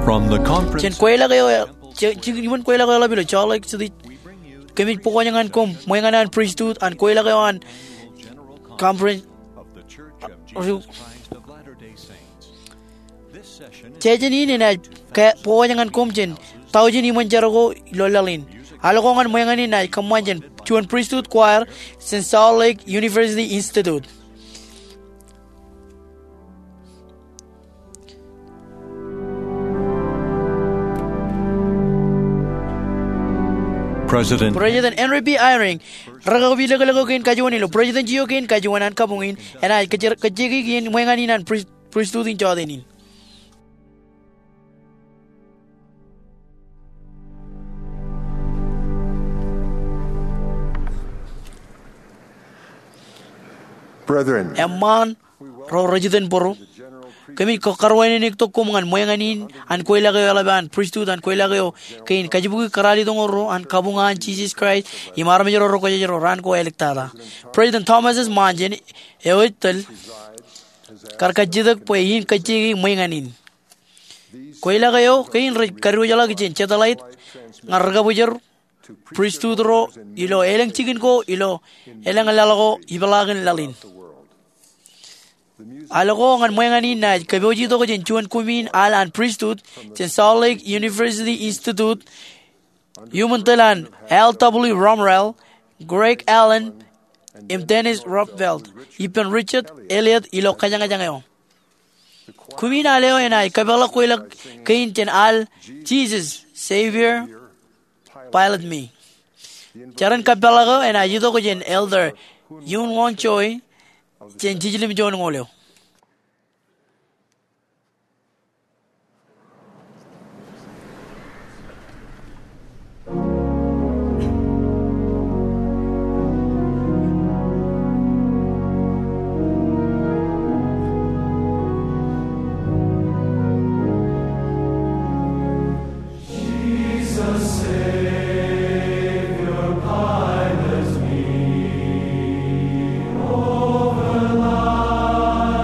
From the conference, chen kwela kayo even kwela kayo labilo chalak so the kami po kanyangan kom moyangan priesthood and kwela kayo an conference chejenin na po kanyangan kom chen taujin iman jarago lolalin alokongan moyangan na kamanjan Chuan Priesthood Choir St. Salt Lake University Institute. President Henry B. Eyring, Ragavillagain Kajuanilo, President Giogain Kajuanan Kabungin, and I Kajigin Wanganin and Priesthood in Jordanin. Brethren, Emman, Rojiden Boro, kami kakarwain ni to kumangan moyanganin an koila kayo alaban priesthood an koila kayo kain kajibugi karali dongoro an kabungan Jesus Christ imar majoro ko jero ran ko electada President Thomas S. Manjen eoitel karkajidak poyin kachigi moyanganin koila kayo kain karu jala kichen chetalait ngarga bujer priesthood ro ilo eleng chicken ko ilo eleng lalago ibalagan lalin Alogo ngan moyanganin na kaboji to ko jen chuan kumin alan priesthood jen Salt Lake University Institute human talan L.W. Romrell Greg Allen Dennis Rothfeld Ipen Richard Elliot ilo kanya ngayo kumin aleo enai kabala ko ilag kain jen al Jesus Savior pilot me charan kabala ko enai yuto ko jen elder Yun Wong Choi jen jijilim jon ngoleo Over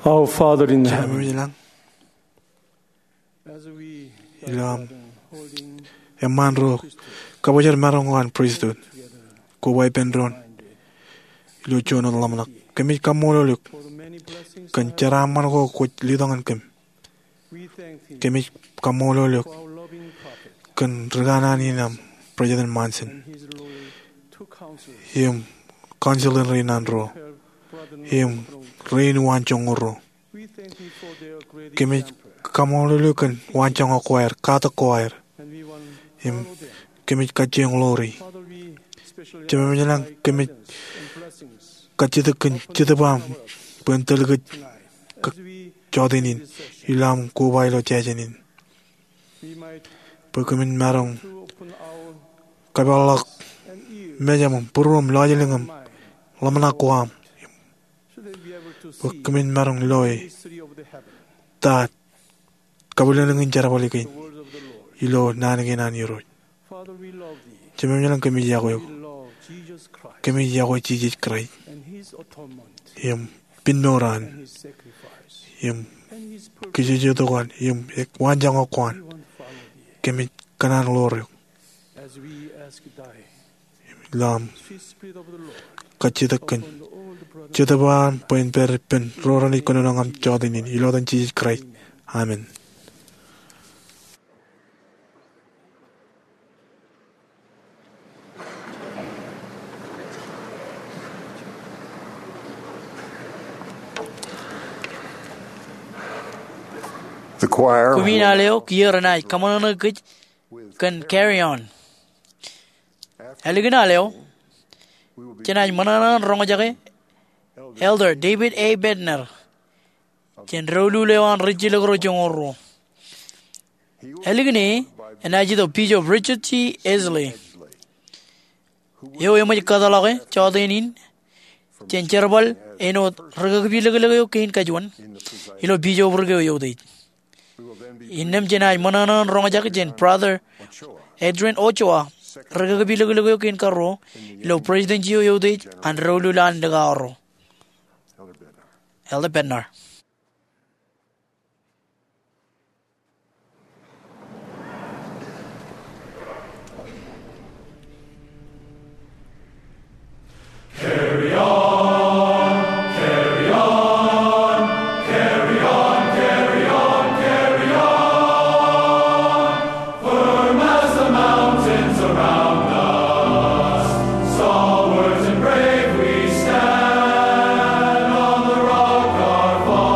Our Father in Cha heaven, mi lang ilam eman ro kabajar marong wan priesthood ko wai penron lu chono lamnak kami kamolo luk kan cara man ko lidongan kami kamolo luk kan regana ni nam President Manson him councilor Rinandro him Rain Wanchongoro kami kamolo lukan Wanchong acquire kata acquire him kami kacheng lori cuma menjelang kami kacitakan citabam pentel ke jodinin ilam kubai lo jajanin pekamin marong kabalak mejamum purum lojalingam lamana kuam pekamin marong loy ta kabulanangin cara balikin ilo nanagin naniro cuma menjelang kami jago Jesus Christ yang pinoran yang kejujuan yang wanjang akuan kami kanan lor lam kacitakan citaban pen rorani kononangam jodinin ilodan Jesus Christ. Amen. The choir Kumina leo kieranai kamana kuch can carry on. Eligina leo chenai manana rongajake Elder David A. Bednar chen rolu lewan richilagro jongoro. Eligini enajido pijo Richard T. Esley. Yo emaj kadalage chaudenin chen cherbal eno ragagbilagalayo kain kajuan ilo pijo burgo yodai. Innem jenai mananan rongajak jen brother Adrian Ochoa ragagbilagalayo kain karo ilo president Gio yodai and rolu lan dagaro. Elder Bednar. Carry on, carry on, carry on, carry on, carry on. Firm as the mountains around us, stalwart and brave we stand on the rock our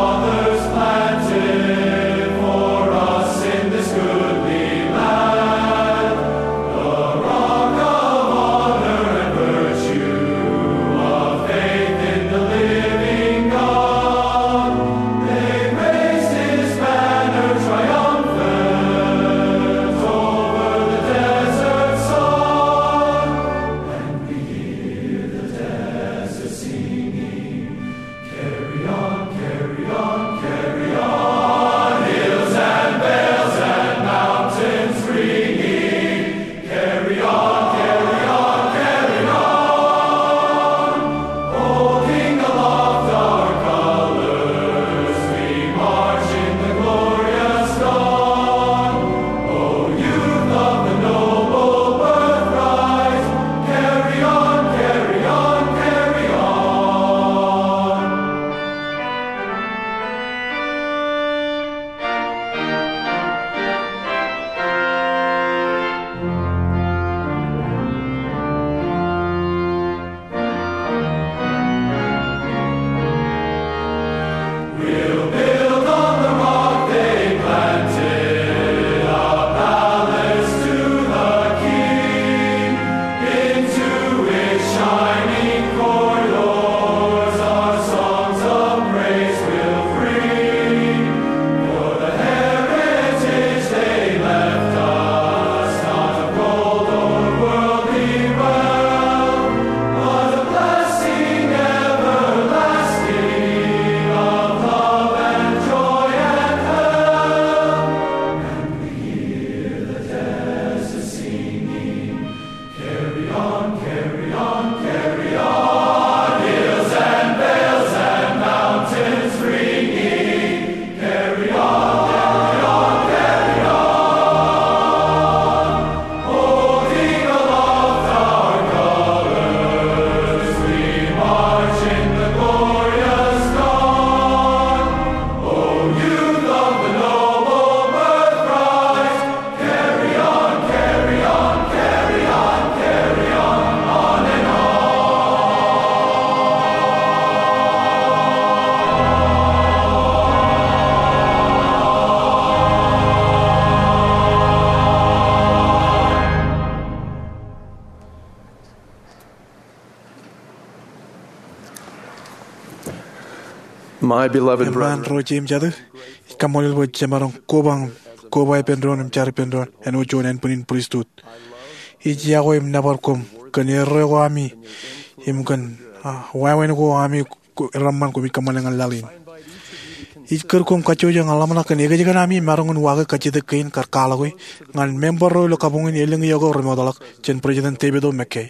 My beloved Emman brethren, ro jim jadu kamolil bo jamarong kobay pendron char pendron en ujon en punin priesthood. Ijago im nabarkum kan erro ami im kan wawen go ami ramman ko bi kamalangal lalin. Iker kum kacho jang alamna kan ege jagan ami marongun waga kachide kain karkalagoi ngan member ro lo kabungin eling yogo remodalak chen president Tebedo McKay.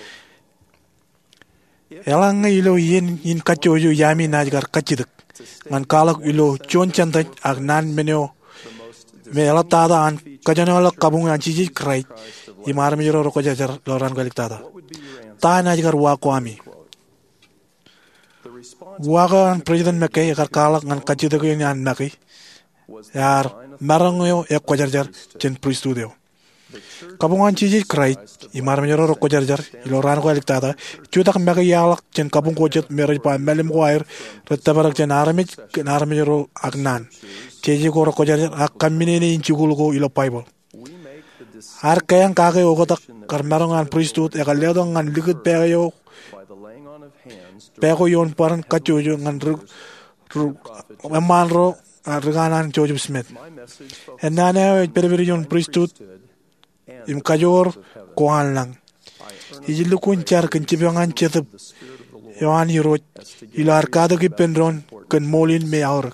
Elang ilo yin kacho ju yami najgar kachidik ngan kalak ilo chon chantaj agnan meneo me ela tada an kajanola kabung an chiji krai imar me ro ko jajar loran galik tada ta najgar wa ko ami waga an president McKay gar kalak ngan kachidik yin an naki yar marango e ko jajar chen priesthood kabungan chiji krai imar me ro ko jajar loran galik tada chudak mega yalak chen kabung ko jet mere pa melim wire retabarak chen arme ro agnan chiji ko ko jajar akamine ni inchugul go ilo bible har kayang kage ogotak karmarangan priesthood e galedo ngan ligit peyo pego yon paran kachujo ngan emanro reganan Joseph Smith enana perverion priesthood im kajor koan lang ijilu kunchar kenchibangan chetep yoan hirot ilar kado ki pendron ken molin me aur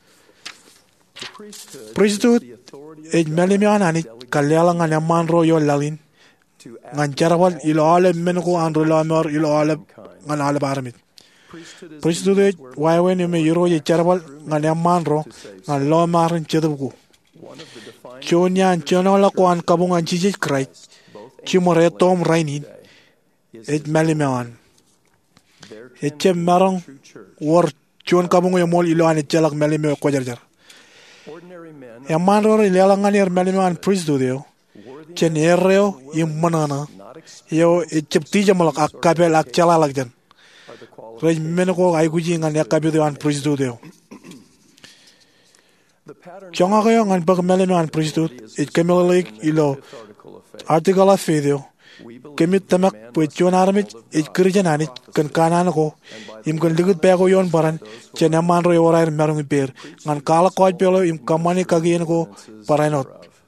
priesthood ej melimian ani kalyala ngan yaman ro yo lalin ngan charawal ilo ale men ko andro lamor ilo ale ngan ale barmit priesthood ej waywen me yoro ye charawal ngan yaman ro ngan lo marin chetep ko Chonyan chonola koan kabungan chiji krai chimore tom rainin et malimean etche marong war chon kabungo yomol iloan etchalak malime ko jarjar yaman ro ilangan yer malimean priesthood yo chen erreo immanana yo etchepti jamalak akabel akchalalak jan rej menko ay guji ngan yakabel an priesthood yo Chongayo ngan bag meleman priesthood it kemelik ilo article of video kemit tamak puchon armit it krijanani kan kanan ko im kan ligut pego yon baran chenaman ro yorair merung per ngan kala ko pelo im kamani kagien ko paranot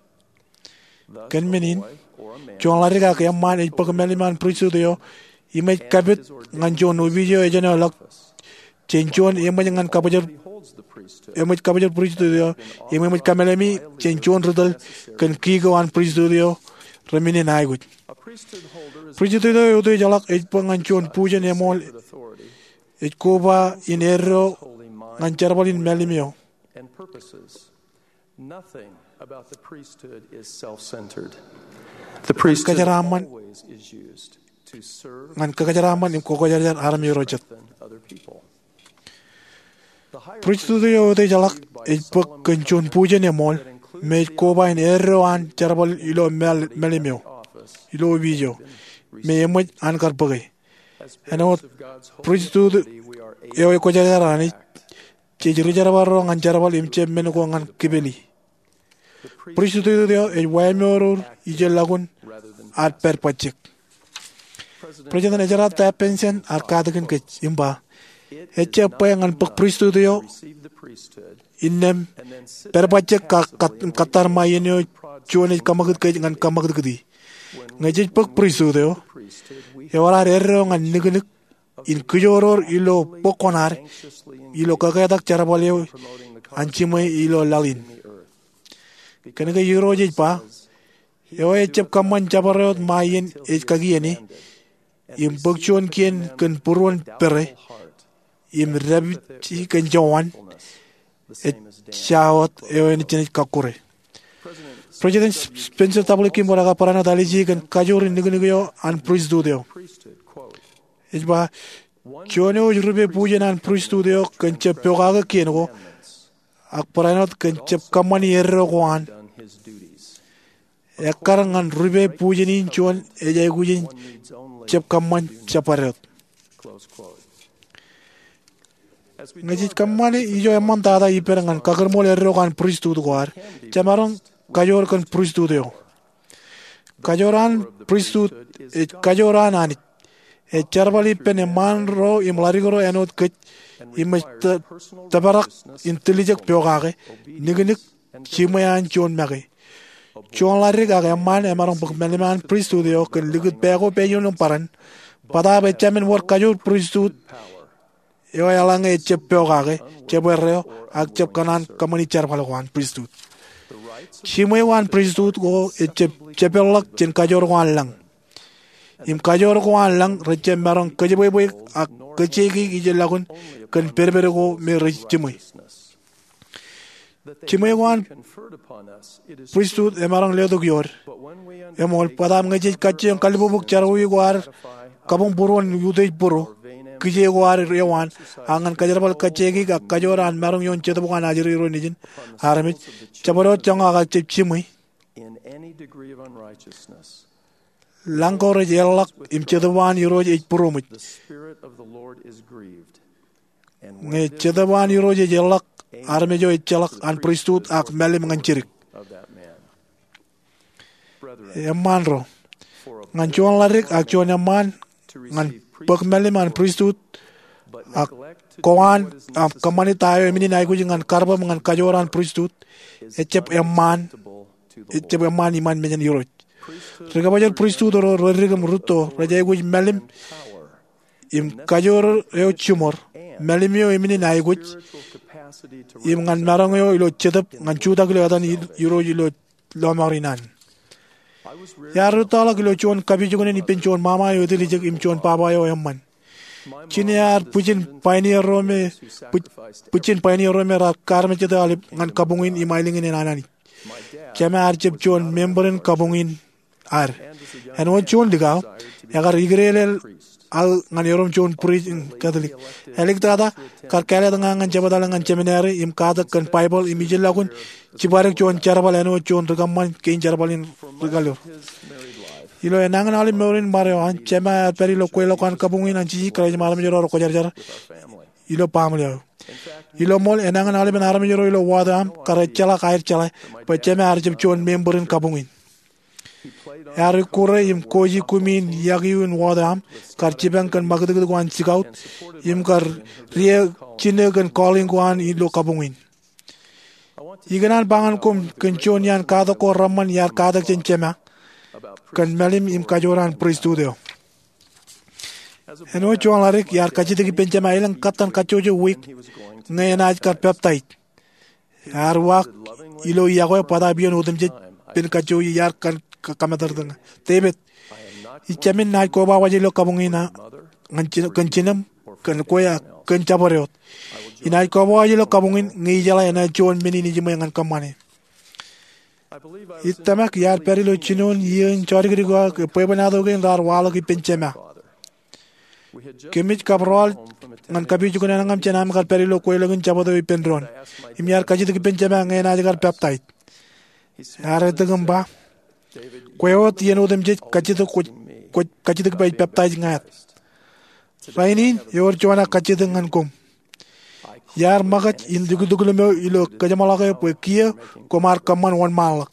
ken menin chonlari ka yaman it bag meleman priesthood yo image kabit ngan jon video ejana lak chenchon image ngan kabajar emoj kabajar priesthood yo emoj kamelemi chenchon rudal kan kigo an priesthood yo remine naigut priesthood yo to jalak ej panganchon pujan emol ej koba in erro ngancharbal in melimio and purposes. Nothing about the priesthood is self-centered. The priesthood always is used to serve ngan kajaraman im ko kajar army rojat other people. priesthood yo to jalak ej panganchon pujan emol me koba in erro an charbal ilo melimio ilo video me emoj an karbagay ano priesthood yo ko jajarani chejri jarabaro ngan jarabal imche men ko ngan kibeli priesthood yo e waymoror ijelagun at perpachik president ejara ta pension arkadakin ke imba eche payangan pak priesthood yo innem perpachik katar mayenyo chone kamagud ke ngan kamagud gudi ngajit pak priesthood yo ora erro ngan nignik in kujoror ilo pokonar ilo kagadak charabalyo anchimay ilo lalin kanaga yuro jej pa yo echep kaman chabarot mayen ech kagieni im bokchon kien kan purwan pere im rabit kan jawan et shawat yo en chenit kakure President Spencer Tablikim boraga parana daliji kan kajor nignigo an priesthood yo Ejba chono jurbe pujanan priesthood yo kan chepyoga kiengo akparanot kan chep kamani erro kwan ekarangan rube pujanin chon ejay gujin chep kaman chaparot ngajit kamani ijo emman tada iperangan kagarmol erro kan priesthood kwar chamaron kajor kan priesthood yo kajoran priesthood kajoran anit charbali pen eman ro imlarigoro enot kech tabarak intelligent pyogage nigenik chimayan chon mage chon larig age man emarong pagmeliman priesthood yo ken ligit pego peyon paran pada be chamen work kajur priesthood yo yalang e chep pyogage cheberreo ak chep kanan kamani charbalawan priesthood chimayan priesthood go chepelak chen kajor wan lang im kajor wan lang reche marong kajeboy ak kachegi ijelagun kan perberego me rechimay wan priesthood emarang ledog yor emol padam ngaji kache kalbubuk charwi war kabung buron yudej buro kije war rewan angan kajarbal kachegi ak kajoran marong yon chetubukan ajiri ro nijin harami chabaro changa ga chimay langkore jelak im chetubukan yoro ej purumit nge chetubukan yoro jelak armejo echalak an priesthood ak melim ngancirik emanro nganchuan larik ak chuan eman ngan pek melim an priesthood ak koan am kamani tayo emini naiku ngan karba ngan kajoran priesthood echep eman iman menyan yoro regabajar priesthood ro regam ruto rajay guj melim im kajor eo chumor melim yo emini naiku im ngan marang yo ilo chetap ngan chuta kilo atan yoro ilo lomarinan yaru tala kilo chon kabi jugone ni penchon mama yo dili jeg im chon papa yo emman chinyar puchin pioneer rome ra karme cheta alip ngan kabungin imailingin enanani chama archep chon memberin kabungin ar enwo chon digaw yagar igrelel al ngan yorom chon preach catholic elik tada kar kale ngan jabadal ngan seminary im kada kan bible imijel lagun cibarek chon charbal eno chon regamman kein charbalin regalor ilo enangan ali merin mare an chema perilo kwelo kan kabungin anchi kraj maram joro ko jar ilo pamleo ilo mol enangan ali benaram joro ilo wadam karachala kair chala pa chema arjib chon memberin kabungin Ari kure im koji kumin yagiun wadam kar chibang kan magdeg gwan sigaut im kar rie chine kan calling gwan ilo kabungin iganan bangan kum kenchon yan kada ko ramman yar kada chenchema kan melim im kajoran priesthood eno chon larik yar kachite ki penchema ilang katan kachojo week ngayanaj kar peptide yar wak ilo yago pada bion udamje pen kacho yar kan kamatar dang tebet ichamin nai ko ba wajilo kabungina nganchinam kan koya kan chabareot inai ko ba wajilo kabungin ngi jala ena chon menini jima ngan kamane itamak yar perilo chinon yen chorigri go pebanado gen dar wala ki penchema kemich kabrol ngan kabi juguna ngam chenam kar perilo ko legen chabado penron imyar kajit ki penchema ngena jagar peptide are dagamba kwewot yeno dem je kachito kachito bay peptide ngat rainin yor chona kachito ngan kum yar magat in dugul me ilo kajamala ke pekia komar kaman wan malak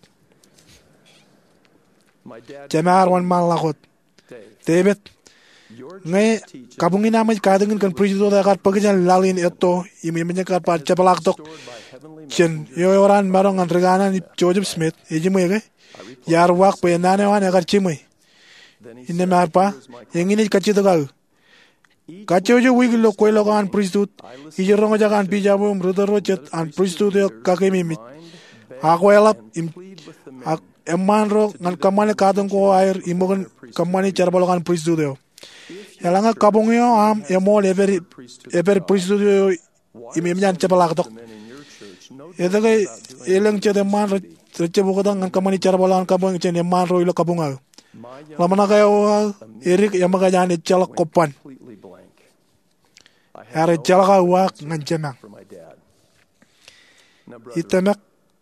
jamar wan malakot tebet ngai kabungin amaj kadengin kan prijo da kat pagjan lalin eto imemenya kat pa chapalak tok chen yoran marong an regana ni Joseph Smith ejimege yar wak pe nane wan agar chimai inne marpa yengini kachito gal kachojo wiglo koilo kan priesthood ijerongo jagan pijabo mrudoro chet an priesthood yo kakemimit akwelap im emanro ngan kamane kadong ko air imogan kamane charbalo kan priesthood yo yalanga kabungyo am emol ever priesthood yo imemjan chapalak tok edaga eleng chet eman reche bukodang ngan kamane charbalo kan kabung chen eman ro ilo kabunga lamana kayo erik yamaga jan echalak kopan are jalga wak ngan jema itamak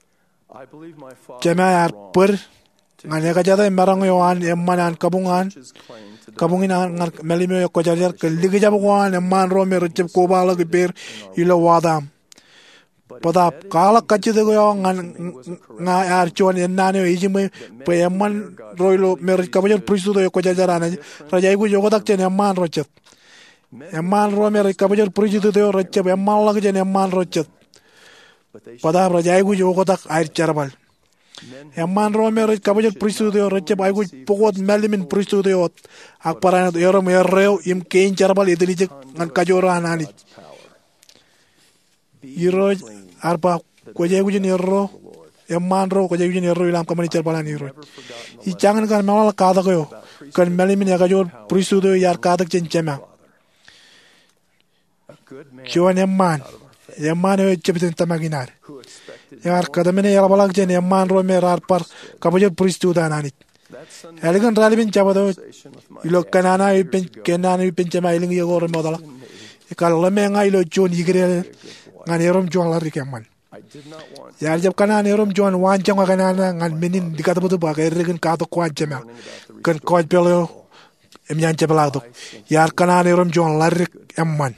jema ar per ngan ya kajada marang yo an emanan kabungin ngan melime yo kojar ke ligi jabuan eman ro me recep ko bala ke ber ilo wadam Padap kala kachide go nga archon enane ijime peman roilo mer kabajor priesthood yo kojajarana rajai gu yogodak chen emman rochet emman ro mer kabajor priesthood yo rochet emman lag chen emman rochet padap rajai gu yogodak air charbal emman ro mer kabajor priesthood yo rochet ai gu pogot melimin priesthood yo ak parana yo mer reo im kein charbal idelijek ngan kajora anani Iro arba koje gujin erro emman ro koje gujin erro ilam kamani charbalan iro I jangan kan malal kada ko kan melimin ya kajor prisudo yar kada chenchema Joan emman e chepten tamaginar yar kada mene yar balak jen emman ro mer arpar kabajor prisudo anani Elegan ralibin chabado ilo kanana ipen kenana ipen chema iling yegor modala ikal lemenga ilo jon yigre ngan erom juang lari keman. Yar jab kana erom juang wan jang kana ngan menin dikata betu ba kay regen kato kwan jema. Kan kwan pelo emyan jabala to. Yar kana erom juang lari emman.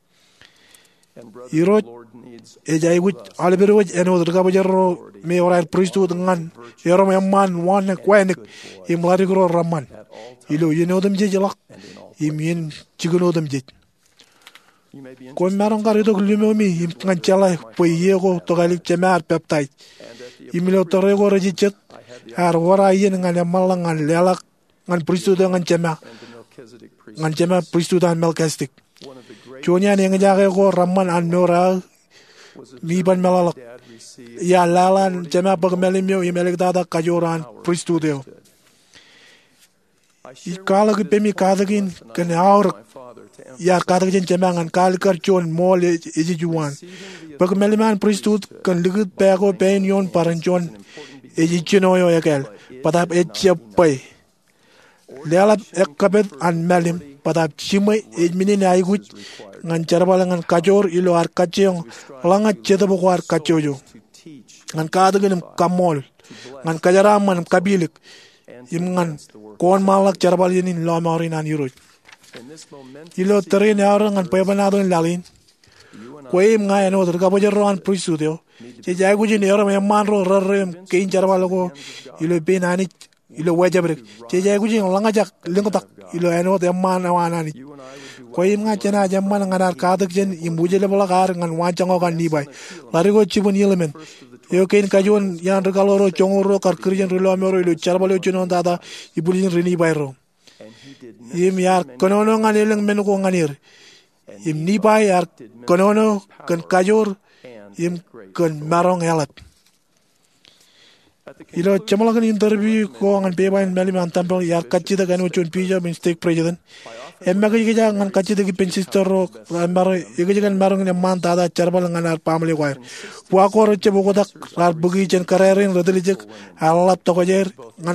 Iro ejai wit alberu wit eno derga bajero me orar priesthood ngan erom emman wan kwenik im lari gro ramman. Ilo yeno dem jejelak im yen chigono dem jej. Kon marong kari to glumomi im nganchala poyego to galik chemar peptide imilo torego rejichet ar wara yen ngan malang ngan lelak ngan priesthood ngan chema priesthood an Melchizedek chonya ne ngajage go ramman an nora mi ban melalak ya lalan chema bag melimyo imelek dada kajoran priesthood yo ikala ke pemi kadagin kan aur ya kada jen cemangan kal karchon mol eji juan bag meliman priesthood kan ligut pego pen yon paranchon eji chinoyo yakel padap echapai leala ekabet an melim padap chimai ejminin aigut ngan charbalangan kajor ilo ar kachong langa chedabo ar kachojo ngan kadagin kamol ngan kajaraman kabilik imngan kon malak charbal yenin lomarin an yuro ilo terene arangan pebanado en lalin koim nga eno derga bajero an priesthood yo che jago jin ero me manro rarem kein charbal go ilo benani ilo wajabre che jago jin langa jak lingotak ilo eno de man wanani koim nga chena jamman nganar kadak jen imbujele balagar ngan wanchango kan nibai larigo chibun element yo kein kajon yan regaloro chongoro kar kirjen relo amero ilo charbalo chinon dada ibulin rini bayro im yar konono nganeleng menuko nganir im nibai yar konono kan kajor im kan marong elat ilo chamalagan interview ko ngan pebain meliman tampel yar kachida kan uchun pija min stake president emma gija ngan kachida ki pensistoro maro gija kan marong ne man dada charbal nganar pamle wair wa ko roche bogodak rar bugi chen karerin rodelijek alat to gojer ngan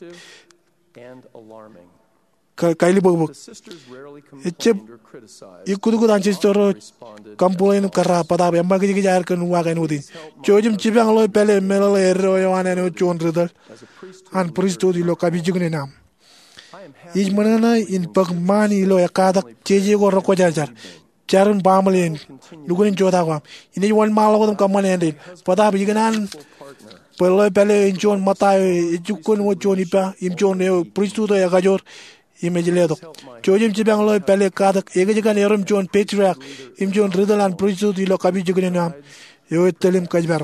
kaili bog echep ikudu dan sistoro kampulen karra pada emma gija yar kan wa kan udin chojum chibang lo pele melo ero yawane no chon redal an priesthood lo kabijugne nam Ijmanana in pagmani lo yakada cheje go roko jajar charun bamalen nugunin joda kwa ini wan malo ko kamane ende pada biganan pelo pele injon matai ijukun wo joni pa imjon ne priesthood ya gajor imejeledo chojim chibang lo pele kada ege jigan erum jon patriarch imjon ridalan priesthood lo kabijugne nam yo telim kajbar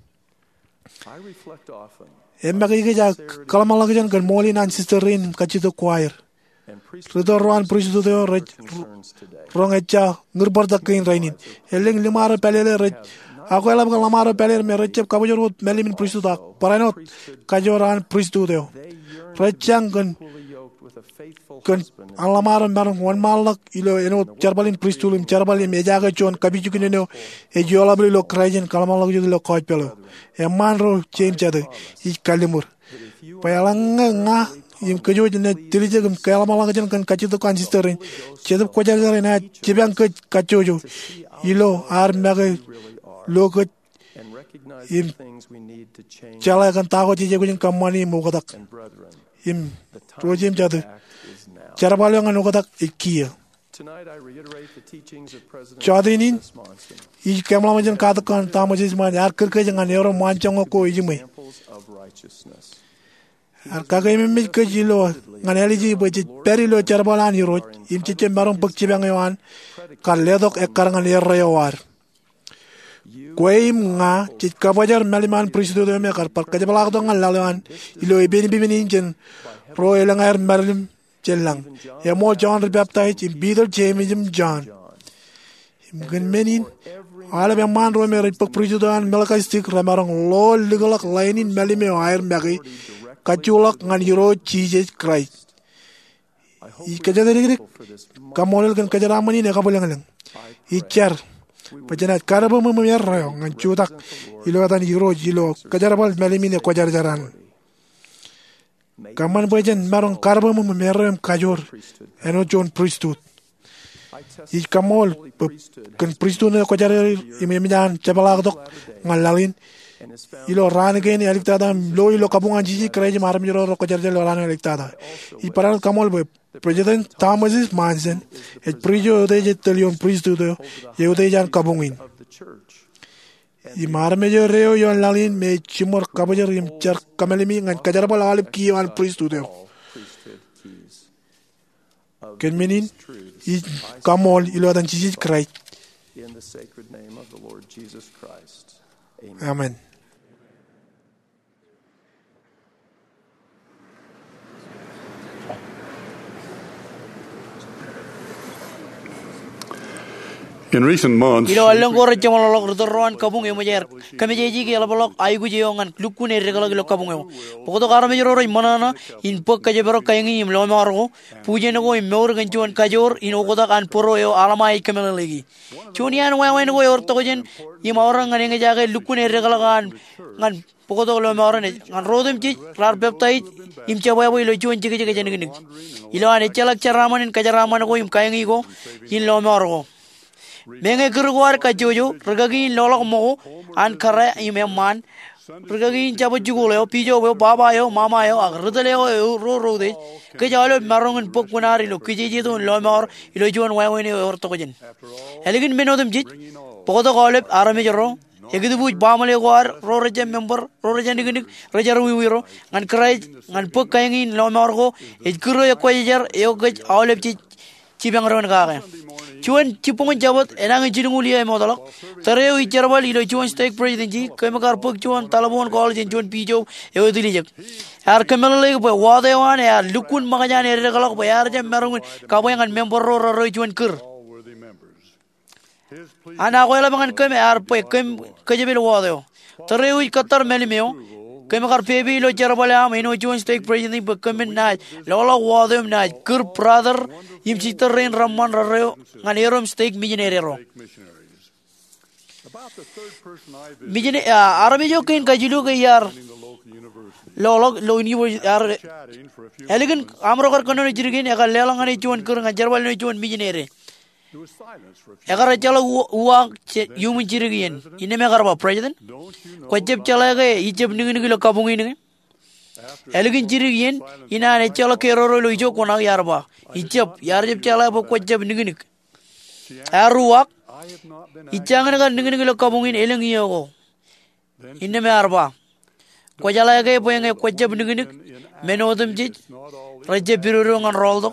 emma gija kalamalagan kan molin ancestrin kachito choir Ridoran priesthood yo rongecha ngurbarda kain rainin eleng limara pelele rech ako elam lamara pelele me rechep kabajor melimin priesthood paranot kajoran priesthood yo rechang kan alamara marong wan malak ilo eno charbalin priesthood charbalin mejaga chon kabijukine no e jolabli lo krajen kalamalak jo lo koj pelo e manro chen chade I kalimur payalanga nga im kejo jene tilije gum kalamalak jen kan kachito kan sisterin chedap kojar na chibang ke kachojo ilo ar mage lo ko im chala kan tago chije gujin kamani mogadak im rojim chade Charabalong an ugadak ikia. Chadinin I Kamlaman Katakan Tamasman Arkajan and Euro Manchango Ijime Arkagami Kajilo, an elegy which is Perilo Cherbalan Hero, in Chichimbaron Pukchibangan, Kaledok Ekaran Yerayawar. Quaim nga, Chitkabajar Maliman Priesthood Maker, Parkajabaladon and Lalawan, Ilo Ibin Engine, Royal Air Marim Chelang, Emo John rebaptized in Beetle Jamesum John. Meaning, all of a man Romer Priesthood and Melaka stick Ramarong low legal line in Melime Iron Maggie, Kachulak and Hero Jesus Christ. Ikajadrik, Kamonel and Kajaramani Nakabalang. Each Pajanat Karabum Merong and Chudak, Ilotan Hero Gilo, Kajarabal Melimine Quajarjaran. Kaman Bajan Maron Karabum Meram Kajor, and no John Priesthood. Each Kamol, can Priesthood Quajar, Imidan, Chabalagdok, Malalin, Ilo ran again, Electada, Loy Locabunga Gigi, Craig Marmiro, Quajarjal Ran Electada. Iparal Kamol, President Thomas Manson, a Prijo de Telion Priesthood, Eudejan Kabungin. Imarmejo Reo Yon Lalin made Chimor Kabajarim Cher Kameliming and Kajarabal Alip Key and Priesthood. Can mean is Kamol, Ilo than Jesus Christ. In the sacred name of the Lord Jesus Christ. Amen. In recent months, Ilo along gore chamalok roan kabung e mojer kami jeji ke alabolok aigu jeongan lukune regala gelo kabung e pokoto karame joro manana in pok ka jebro kayangi im lo margo puje no go im mor ganchuan kajor in ogoda kan poro e alama e kamela legi chunian wa go yor to gen im orang ngane jaga lukune regala kan ngan pokoto lo marane ngan rodem ji rar beptai im chawa ilo chuan jige jige jen ilo ane chalak charaman kajaraman go im kayangi go in lo margo Menge Kurguar Kajojo, Ragagin Lolok Mo, and Kara Imeman, Ragagin Chabajugo, Pijo, Babayo, Mamayo, Rudaleo, Rode, Kajalo, Marong and Pokunari, Kiji, Lomor, Ilojuan Wayne or Togen. Elegant men of them jit, Podo Golep, Aramejoro, Egidu Bamale War, Rorajan member, Rorajan Rajaru, and Craig, and Pokain Lomorgo, Edkuro Quajar, Eogaj, Olep Chibangaron Gaga. Chuan Chipong Jabot, Elang Jinulia Modalok, Tareo Cherabal, Ilo Chuan Stake President G, Kamakar Puk Chuan, Talabon College and Chuan Pijo, Eodilijak. Our Kamala by Wadewan, Lukun Magajan, Regalok, by Arjam Marun, Kawang and member Roy Chuan Kur. And Awelaman Kame Arpe, Kajabil Wadeo. Tareo Qatar Melimeo. Kamakar Pebi, Lo Cherabala, Mino Chuan Stake President, but Kamin Night, Lola Wadem Night, Kur brother, Imchiter Rain Raman Rareo, and Erom Stake Millionaire. Arabijo Kin Kajiluka Yar Lo University Elegant Amrogar Kono Jirgin, Ekalang and Chuan Kur and Jerval Chuan Millionaire. Egarachala Uak Human Jirgin, in a Megarba President, Quachep Chalaga, Egypt Nigula Kabungin. Elegant Jirgin, in a Chalakero Lujo Kona Yarba, Egypt, Yarjep Chalaba Quachep Niginik. Aruak, Ichanga Nigula Kabungin Elengio, in the Marba. Quajalaga Boyang a Quachep Niginik, Menodem Jit, Rajapirung and Roldo.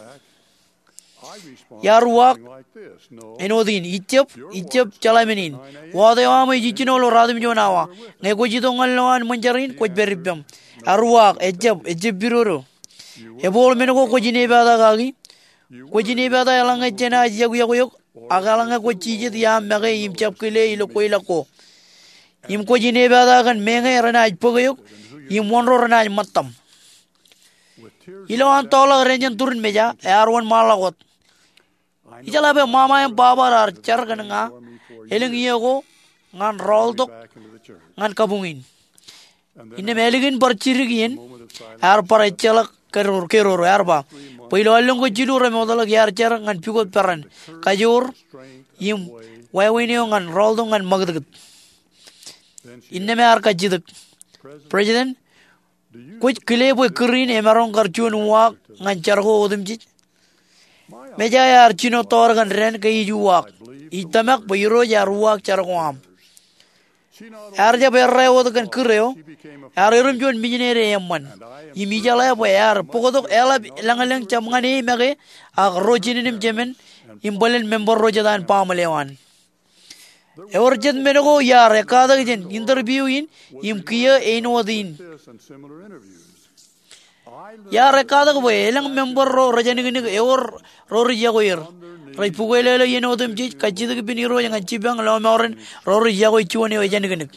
Yaruak, Enodin, Egypt, Chalamenin, Wadawama, Jichino, Radim Jonawa, Negojidongal and Manjarin, Quaberibum, Aruak, Egypt Bureau, a ball Menogo, Kojineba Gagi, Kojineba Alanga Jena, Yaguayok, Agalanga Kochi, Yam, Mare, Im Chapkile, Loquelaco, Im Kojineba and Menge, Renai Pogoyok, Im Monro Renai Matam. Ilo Antola Ranjan Turin Meja, Arwan Malagot. Ijalabe Mama and Baba are Charganga, Elengiago, Nan Roldo, Nan Kabungin. In the Meligan Barchirigian, Arpara Chalak, Kero Arba, Pilo Longo Jilu Remodala Yarchar and Pugot Paran, Kajur, Yim, Wawinion and Roldo and Magad. In the Marca Jiduk, President, which Kilebo Kurin, Emaron Garchun walk, and Chargo Odemjit. Mejayar chino torgan ren ke ijuak. Itamak bayro jaruak charquam. Arja berre wodakan kureo. Arirum jon minere yamman. Imijala bayar pokodok ela langalang chamngani mage ag rojininim jemen imbalen member rojadan pamalewan. Ewarjet menego yar ekada gen interview in imkiya einodin. Yar ekada go elang member ro rajaniginig ewar ro rijagoir. Rai pugele yenodem jij kajid biniro yang chibang lomoren ro rijago chuane ejaniginig.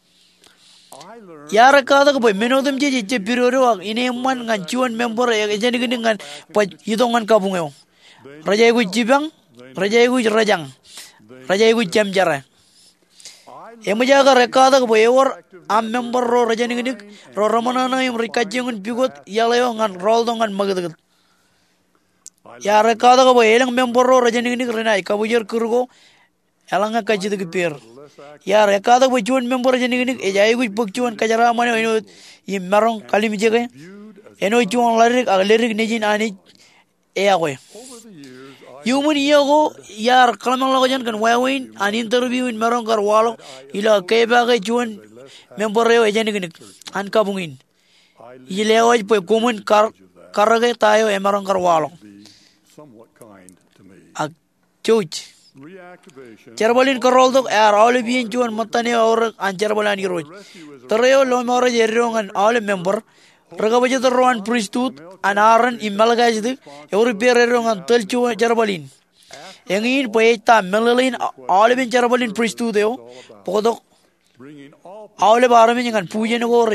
Yar ekada go menodem jij chepiroro ineman ngan chuan member ejaniginig ngan yidongan kabungeo. Rajaigu chibang rajaigu rajang rajaigu jamjara. Emajaga rekada go ewar am member ro rajaniginig ro ramanana im rikajingun pigot yalayo ngan roldongan magadag. Ya rekada go elang member ro rajaniginig renai kabujer kurgo elanga kajidag per. Ya rekada go chuan member rajaniginig ejaigu pukchuan kajara mane eno im marong kalimijege eno chuan larik nejin ani eawe. Human yago yar kalamang lagojan kan wawin an interview in marong karwalo ila kebage chuan member reo ejaniginig an kabungin. Ilewaj po kumun karage tayo emarong karwalo. Ag chuch. Cherbalin karoldok er olivian chuan matane or an cherbalan yiroj. Tereo lomore jerrongan all member Ragabaja the Roman priesthood and Aaron in Malagajid, every bearer on Telchu Jarabalin. Engin Poeta Melalin, Olivin Jarabalin priesthood, Podok, Olive Arming and Pujan or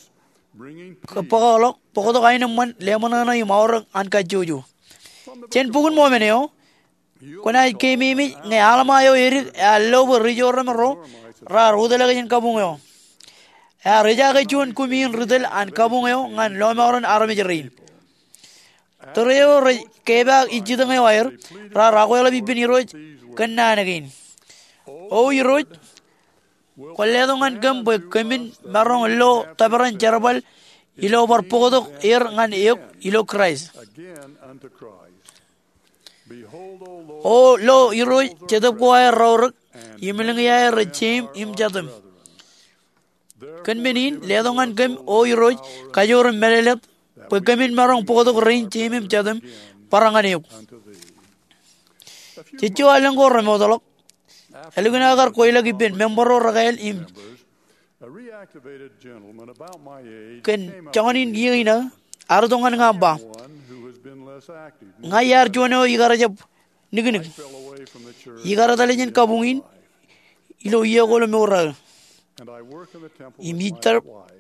Polo, Podokainaman, Lemonana, Imor, and Kajuju. Chen Pugun Momeneo. When I came in, Alamayo Eric, a lower Rijoramaro, Ra Rudelagan Kabungo. Rejaga chuan kumin rudel an kabungeo ngan lomoran armajerin. Toreo keba ijidanga wire ra ragoela bibiniroj kanna again. O iroj koledo ngan gambo kemin marong lo tabaran jarabal ilo bar pogodok ngan eyok ilo Christ. O lo iroj chedap ko ay rawrak yimilinga rechim im jadam. Kan menin ledongan kem o iroj kajor melelet pekamin marong podok rain chimim chadam paranganeyuk. Chichu alango remodolok elguna agar koila gipen member or ragael im ken changanin yina ardongan ngamba ngayar jono igarajab niginig igara dalejin kabungin ilo yegolo mewra imitar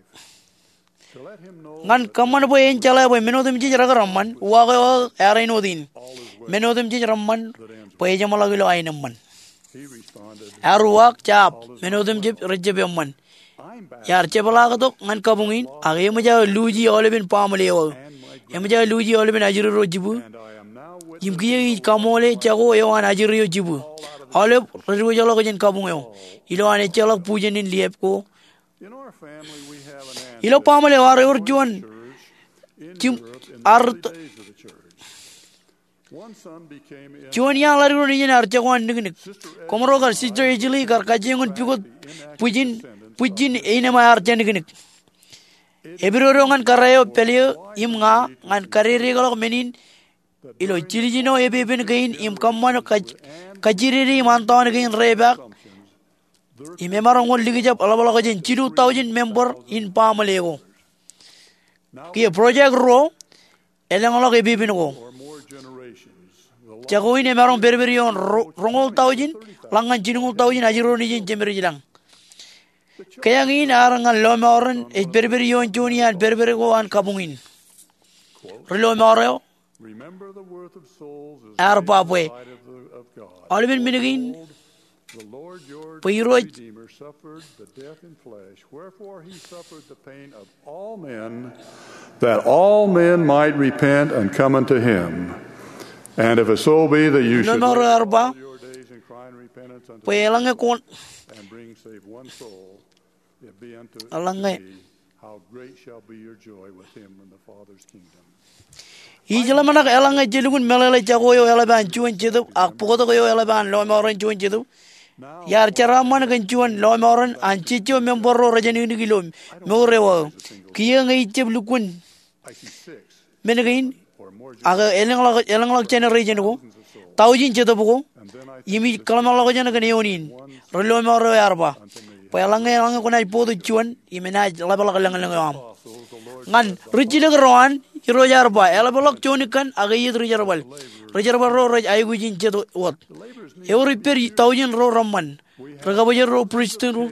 ngan kaman boy en chala boy menodem ji raga ramman waga arainodin menodem ji ramman boy jamala gilo ainamman arwak chap menodem ji rejebemman yar chebala gadok ngan kabungin age maja luji oleben pamalewo emaja luji oleben ajiro jibu imkiye kamole chago ewan ajiro jibu oleb rejolo gajen kabungyo ilo ane chalak pujanin liep ko ilo pamale war urjuan kim art juan yang lari ro ni ar chagwan nig komro gar sister ejili gar kajengon pigot pujin ine ma ar jan nig ebiro rongan karayo pelio im nga ngan kariri galok menin ilo chilijino ebeben gain im kamman kajiriri mantawan gain rebak imemarong ligijab alabala gajen 2000 member in pamalego ki project ro elangolo ebeben go jagoin emarong berberion rongol tawjin langan jinungul tawjin ajiro ni jin jemerilang kayangin arangan lomoren berberion junian berberego an kabungin relomoreo Arpapwe Olivin Minigin Piroj suffered the death in flesh, wherefore he suffered the pain of all men, that all men might repent and come unto him. And if it so be that you should live your days in crying repentance unto him, and bring save one soul, it be unto thee how great shall be your joy with him in the Father's kingdom. Ijala manak elang jelungun melele jagoyo elaban cuan cedu ak pokoto koyo elaban lo moran cuan cedu yar caraman kan cuan lo moran anchicho memboro rajani ni gilom merewa kiye ngai ceblukun menegain aga elang lak channel region ko taujin cedu ko yimi kalama lak jana kan yonin relo moro yarba pelang ko nai podo cuan imena labala kalang am ngan rijile roan hiro yarba elabalok chonikan aga yid rijarbal ro raj ay gujin chedo wat every per thousand ro ramman ragabajer ro priestru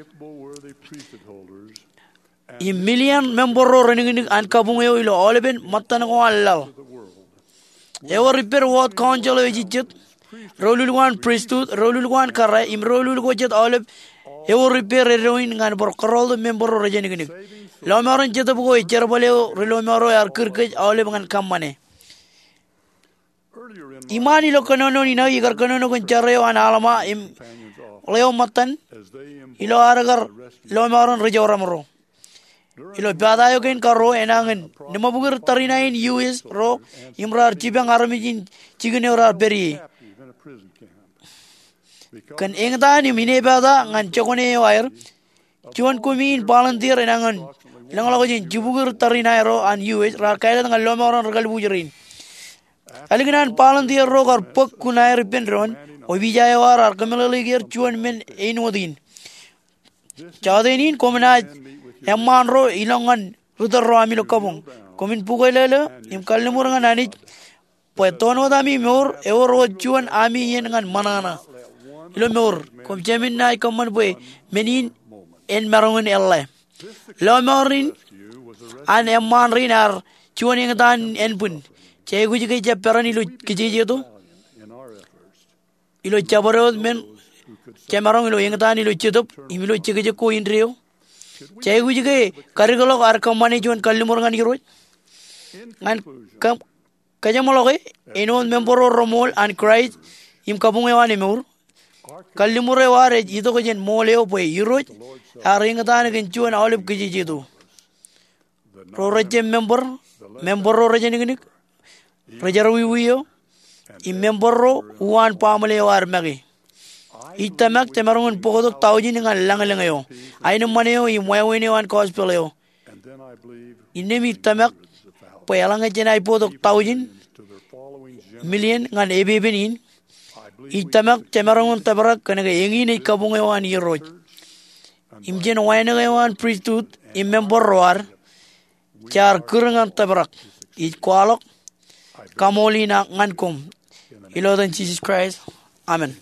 i million member ro running an kabung yo ilo oleben matan ko allal every per wat council ejit rolulwan priesthood rolulwan kara im rolul go jet oleb every per heroin ngan bor karol member ro rajani gini Lomaron jatuh buku ijar boleh relomaro yar kerja awalnya dengan kamane. Imani lo kanono ni na igar kanono kun carayo an alama leo matan ilo aragar lomaron reja oramro. Ilo badayo ken karo enangan nema bukur tarinain US ro imrar cibang aramijin cigene orar beri. Kan engta ni mine bada ngan cokone wire cuan kumin volunteer enangan ilang lagojin jubugur tarinay ro an US ra kailan ng lomaron regal bujerin aliginan volunteer ro kar pok kunay ripen ron o bijaya war ar kamelaligir cuan men einodin chadenin komna emman ro ilangan rudar ro amilo kabung komin pugoilele im kalnemurangan ani poetono dami mor euro cuan ami yen ngan manana ilo mor kom jamin nay komman boy menin en marongan elle lomarin an emman rinar cuan yang tan en pun cai guji kai japeran ilo kiji tu ilo cabarot men camarong ilo yang tan ilo cetup imilo cege ko indrio cai guji kai karigalo ar kamani cuan kallimurngan giro ngan kajamologe enon memboro romol an Christ im kabung ewan emur kallimure ware ito ko jen moleo boy yiro aring tan gen cuan olip kiji tu ro reje member ro reje ni rejarwi wiyo i member ro wan pamale war magi itamak temarungun pokotok taujin ngan langalang yo aino maneo i moyawene wan gospel yo inemi tamak pelang jenai potok taujin million ngan ebebenin itamak temarungun tabrak kanaga yengi ni kabung wan yiro imjen wayne wan priesthood i member war Car kurangan tabrak it kualok kamolina ngankum ilo dan Jesus Christ amen.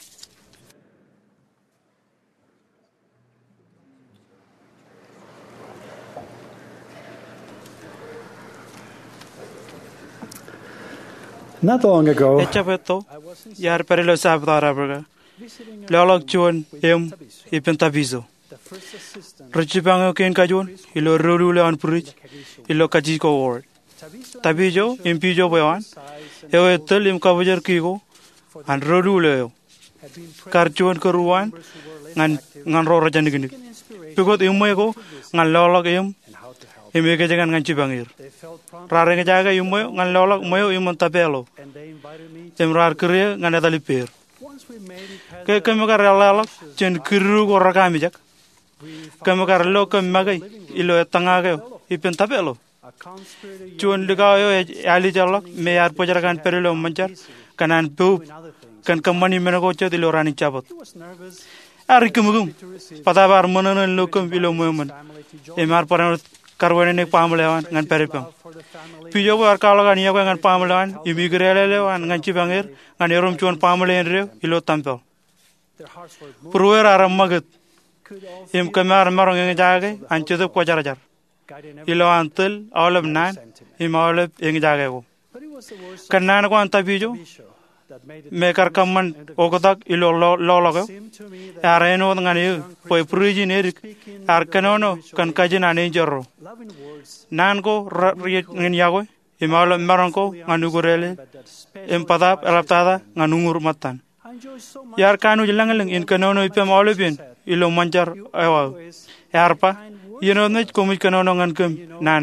Not long ago, Echapeto yar perelo sabdara braga lolok chuan ipentabizo Recibango ken kajon ilo rolule an purich ilo kajiko ward tabijo impijo bayan ewe tel im kabajar kigo an rolule yo karchuan keruan ngan ro rajan gini pigot imego ngan lolok imege jangan ngan cibangir rareng jaga immo ngan lolok moyo imon tapelo temrar kerja ngan etaliper ke kemekar lolok jen kiru ko rakami jak kemekar lo kemagai ilo tangage ipen tapelo cuan ligayo ali jalok meyar pojarakan perilo mancar kanan pup kan kemani menego cot ilo rani cabot ari kemugum padabar mononon lokum ilo momen emar paran karwane pamlewan ngan peripam pijo war kalagan iya ngan pamlewan imigrele wan ngan cibangir ngan erom cuan pamlen re ilo tampel purwer aram maget im kamar marong yang jage ancudup ko jarajar ilo antel awlab nan im awlab yang jage ko kanan ko anta bijo mekar kamman ogodak ilo lologo areno ngani poi pruji nerik ar kanono kan kajina ne jorro nan ko ngin yago im awlab marong ko nganu gorele im padap elaptada nganungur matan yar kanu jelangalang in kanono ipem awlabin ilo mancar awa yarpa yeno net komik kanono ngan kem naneo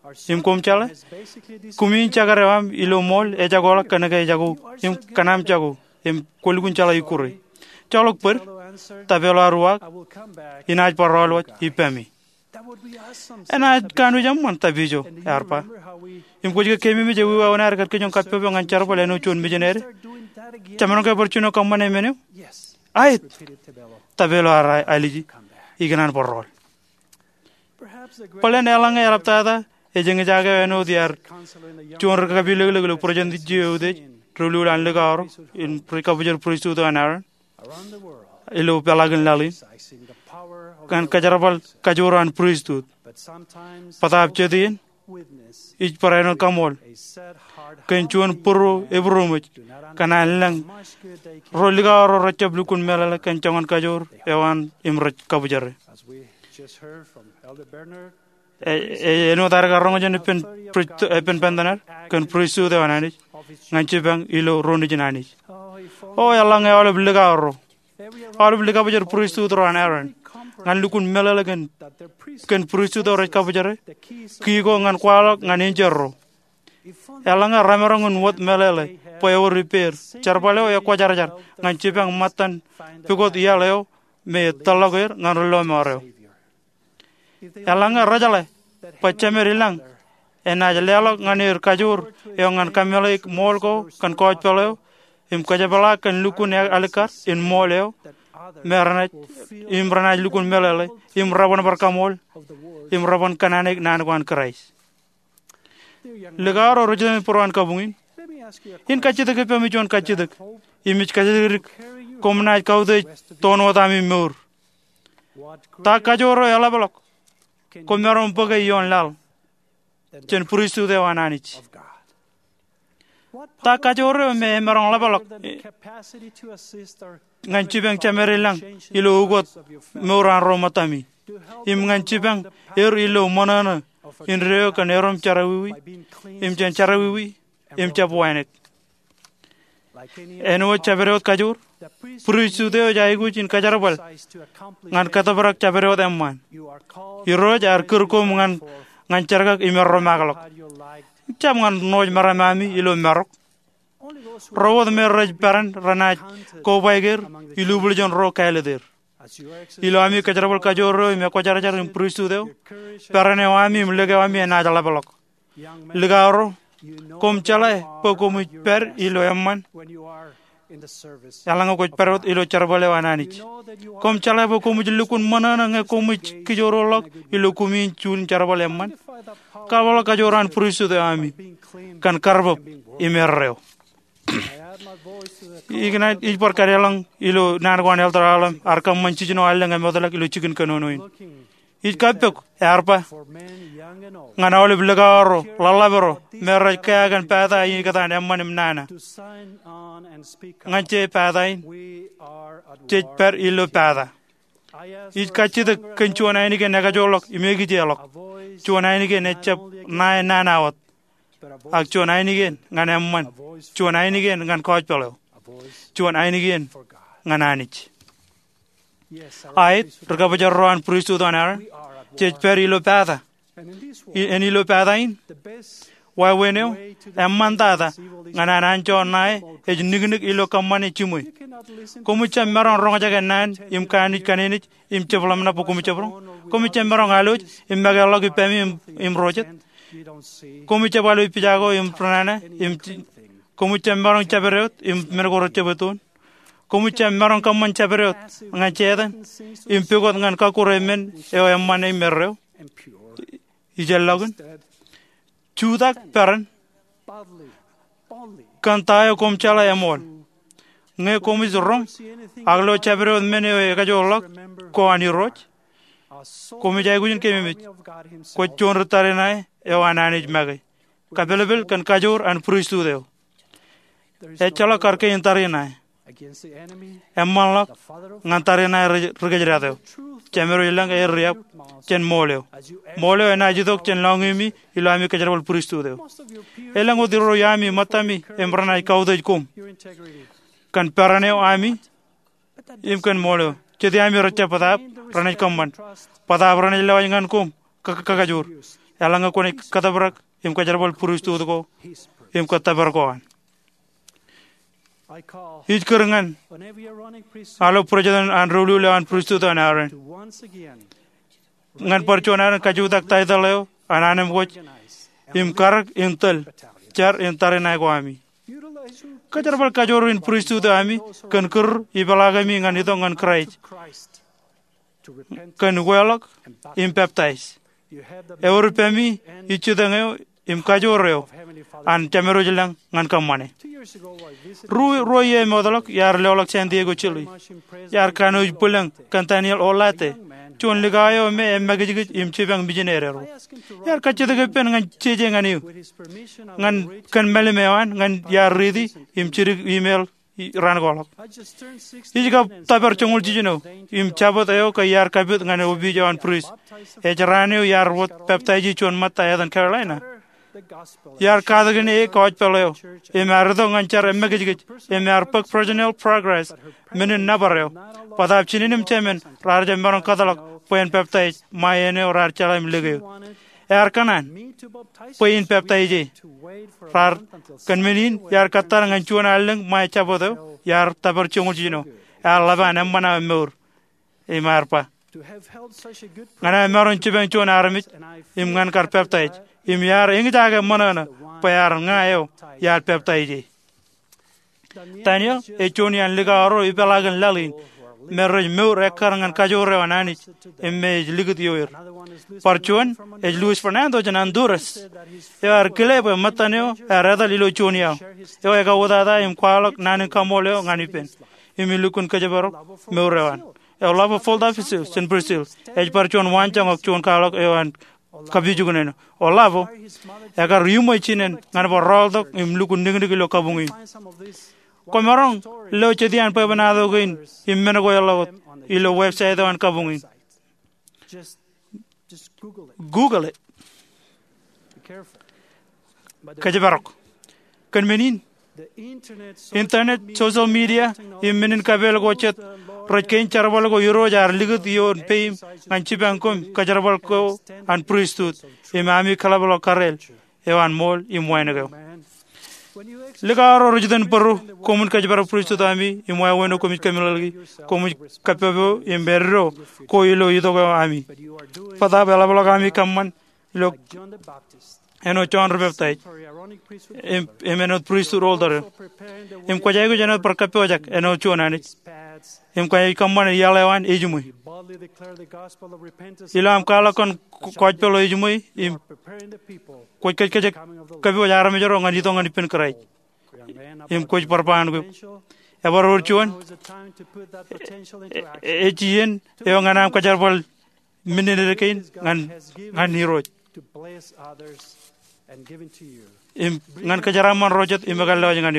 im kom chala kumin chagaram ilo mol e jagola kanaka e jago im kanam jago im kolgun chala ikure chalok per tabelo arwa inaj parolwa ipemi ena kanu jam man tabijo arpa im kujge kemi me jewi wa onar kar ke jon kappe be ngan charo bale no chon me jenere chamano ke porchuno kamane menu ait tabelo ara aliji ignan porol palen elang eraptada e jenge jaga no diar chon ka bile le projen di jeude rulu lan le garo in prikabujer prisu do anar ilo pelagan lali kan kajarabal kajuran priesthood patap chedin ich parano kamol kan chuan puro ebromich kana lang roliga ro rachablu kun melala kan changon kajur ewan imrach kabujare eno darga rongo jen pen pendanar kan priesthood ewanani nganchi bang ilo ronu jinani o yalang e ole bliga ro ole bliga bujar priesthood ro anaran ngan lukun melala kan priesthood ro kabujare ki go ngan kwala ngan enjerro elanga ramerangun wot melele poyo repair charbale ya kwa jarjar ngan chipang matan pigot yaleo me talagoer ngan lo mareo elanga rajale pachemerilang enajlelo nganir kajur yo ngan kamele molko kan koch peleo im kajabala kan lukun alikar in moleo merana imrana lukun melele im rabon barkamol im rabon kananek nanwan krais legaro rojen poran kabungin in kachide ke pemijon kachide imich kachide komnaj kaude tono dami mur ta kajoro yala balok komeron pagay yon lal chen purisu de wananich ta kajoro me meron la balok nganchi bang chamerilang ilo ugot muran romatami im nganchi bang ilo monana in reo kan erom charawi im chen charawi im chapuanek eno chaberot kajur purisu de jaigu chin kajarabal ngan katabrak chaberot amman iroj ar kurko ngan charga imerro magalok cham ngan noj maramami ilo marok rawad merraj paran ranaj ko baiger ilu buljon ro kaileder ilo ami kajarabal kajoro me ko jarajar purisu de parane wami mlega wami na jala balok ligaro kom chala pokomu per ilo amman yalanga ko perot ilo charbale wananich kom chala pokomu lukun manana nge komu kijoro lok ilo kumi chun charbale amman kawala kajoran purisu de ami kan karbo imerreo igna ipor karelang ilo narwan eltralam arkam manchino alanga modala ilo chicken kanonoin ikapek arpa ngana ole blegaro lalabero meraj kagan pada yi kata nemmanim nana ngache pada che per ilo pada ikachide kanchuana ni ke negajolok imegi jelok chuana ni ke nechap nana wat ak chuana ni gen ngana man chuana ni gen ngan koch pelo chuana ni gen ngananich ait ragabajar roan priesthood anar che per ilo pada en ilo pada in wa weneo ammantada ngananan chonai e nignik ilo kamane chimui komu chammaron ronga jaga nan imkani kaneni im chevlamna pokomu chevron komu chammaron aloj im magalo ki pemi im rojet komu chabalo pijago im pranana im komu chammaron chaberot im mergoro chebeton komu chammaron kamman chaberot ngachedan im pegot ngan ka kuremen e ammane merreo ijalagun chudak paran kantayo kom chala amol nge komi zorong aglo chabero mene ka jolok ko ani roch komi jay gujin kemi ko chon rtare nai e wanani magay kabelbel kan kajor an pristu deo e chala karke intare nai emmalak ngantare nai regajra deo chamero ilang e riap chen moleo ena jidok chen langimi ilami kajarwal pristu deo elang odiro yami matami embrana kaudej kom kan paraneo ami im kan moleo chedi ami racha pada ranaj kamman pada ranaj lawangan kom kakajur Alanga ko ni katabrak im kajarbal priesthood ko im katabar ko. Each kerengan alo president an rulu an priesthood an aran ngan percuanan kajutak taidaleo ananem watch im karak intel char intare ko ami kajarbal kajor in priesthood ami kan kur ibalagami ngan ito ngan Christ kan welak im baptize Europemi ichudangeo im kajoreo an chamero jelang ngan kamane Roye modalok yar leolok San Diego Chile yar kanu pulang Cantaniel Olate chon ligayo me emagijig im chibang bijinerero yar kachede pen ngan cheje ngani ngan kan melemewan ngan yar ridi im chirig email ran golok ijiga tabar chongul jijino im chabot ayo ka yar kabit ngan obi jawan priest ejrane yar wot peptaji chon mata yadan Carolina yar kadagene coach peleo emardo nganchar emagijig emarpak personal progress menen nabareo padap chininim chemen rarja maron kadalok poen peptaj mayene orar chalam lege yar kanan poen peptaji rar kanmenin yar katar nganchuan aleng mai chabodo yar tabar chongul jino alaban amana mur emarpa ngana maron chibeng chuan armit im ngan kar peptaj im yar ingjaga manana payar ngayo yar peptaji Daniel echonian ligaro ibelagan lalin meroj mur ekarangan kajore wanani image ligut yoir parchuan e Luis Fernando Jananduras yar kelebe mataneo arada lilo chonia yo ega wodada im kwalok nanin kamoleo nganipen imilukun kajabaro murrewan e lava fold offices in Brazil e parchuan wanchang ok chon kalok ewan kabijuguneno olavo ega riumo chinen nganbo roldok imlukun ningdikilo kabungi Komarong lo chedian pebanado gin imeno goyalot ilo website on kabungin Google it Kajabarok Kanmenin Internet social media immenin kabel gochet rojkein charbal go yuro jar ligut yon peim anchibankom kajarbal ko an priesthood imami kalabalo karel ewan mol imwainago Ligaro rujdan paru komun kajbara priesthood ami imwa weno komit kamilagi komit kapebo imberro ko ilo yidogo ami pada bela bela ami kamman ilo eno John Rebeptai emeno priesthood older im kajaigo jana par kapojak eno chonani im kajai kamman yalewan ejumui ilam kala kon kojpelo ejumui im kajak kabi jarame jaro ngani to ngani pen krai im koj parpan go ebar urchuan ejien e ngana kajarbal minene kein ngan hiro im ngan kajaraman rojat imagal law ngani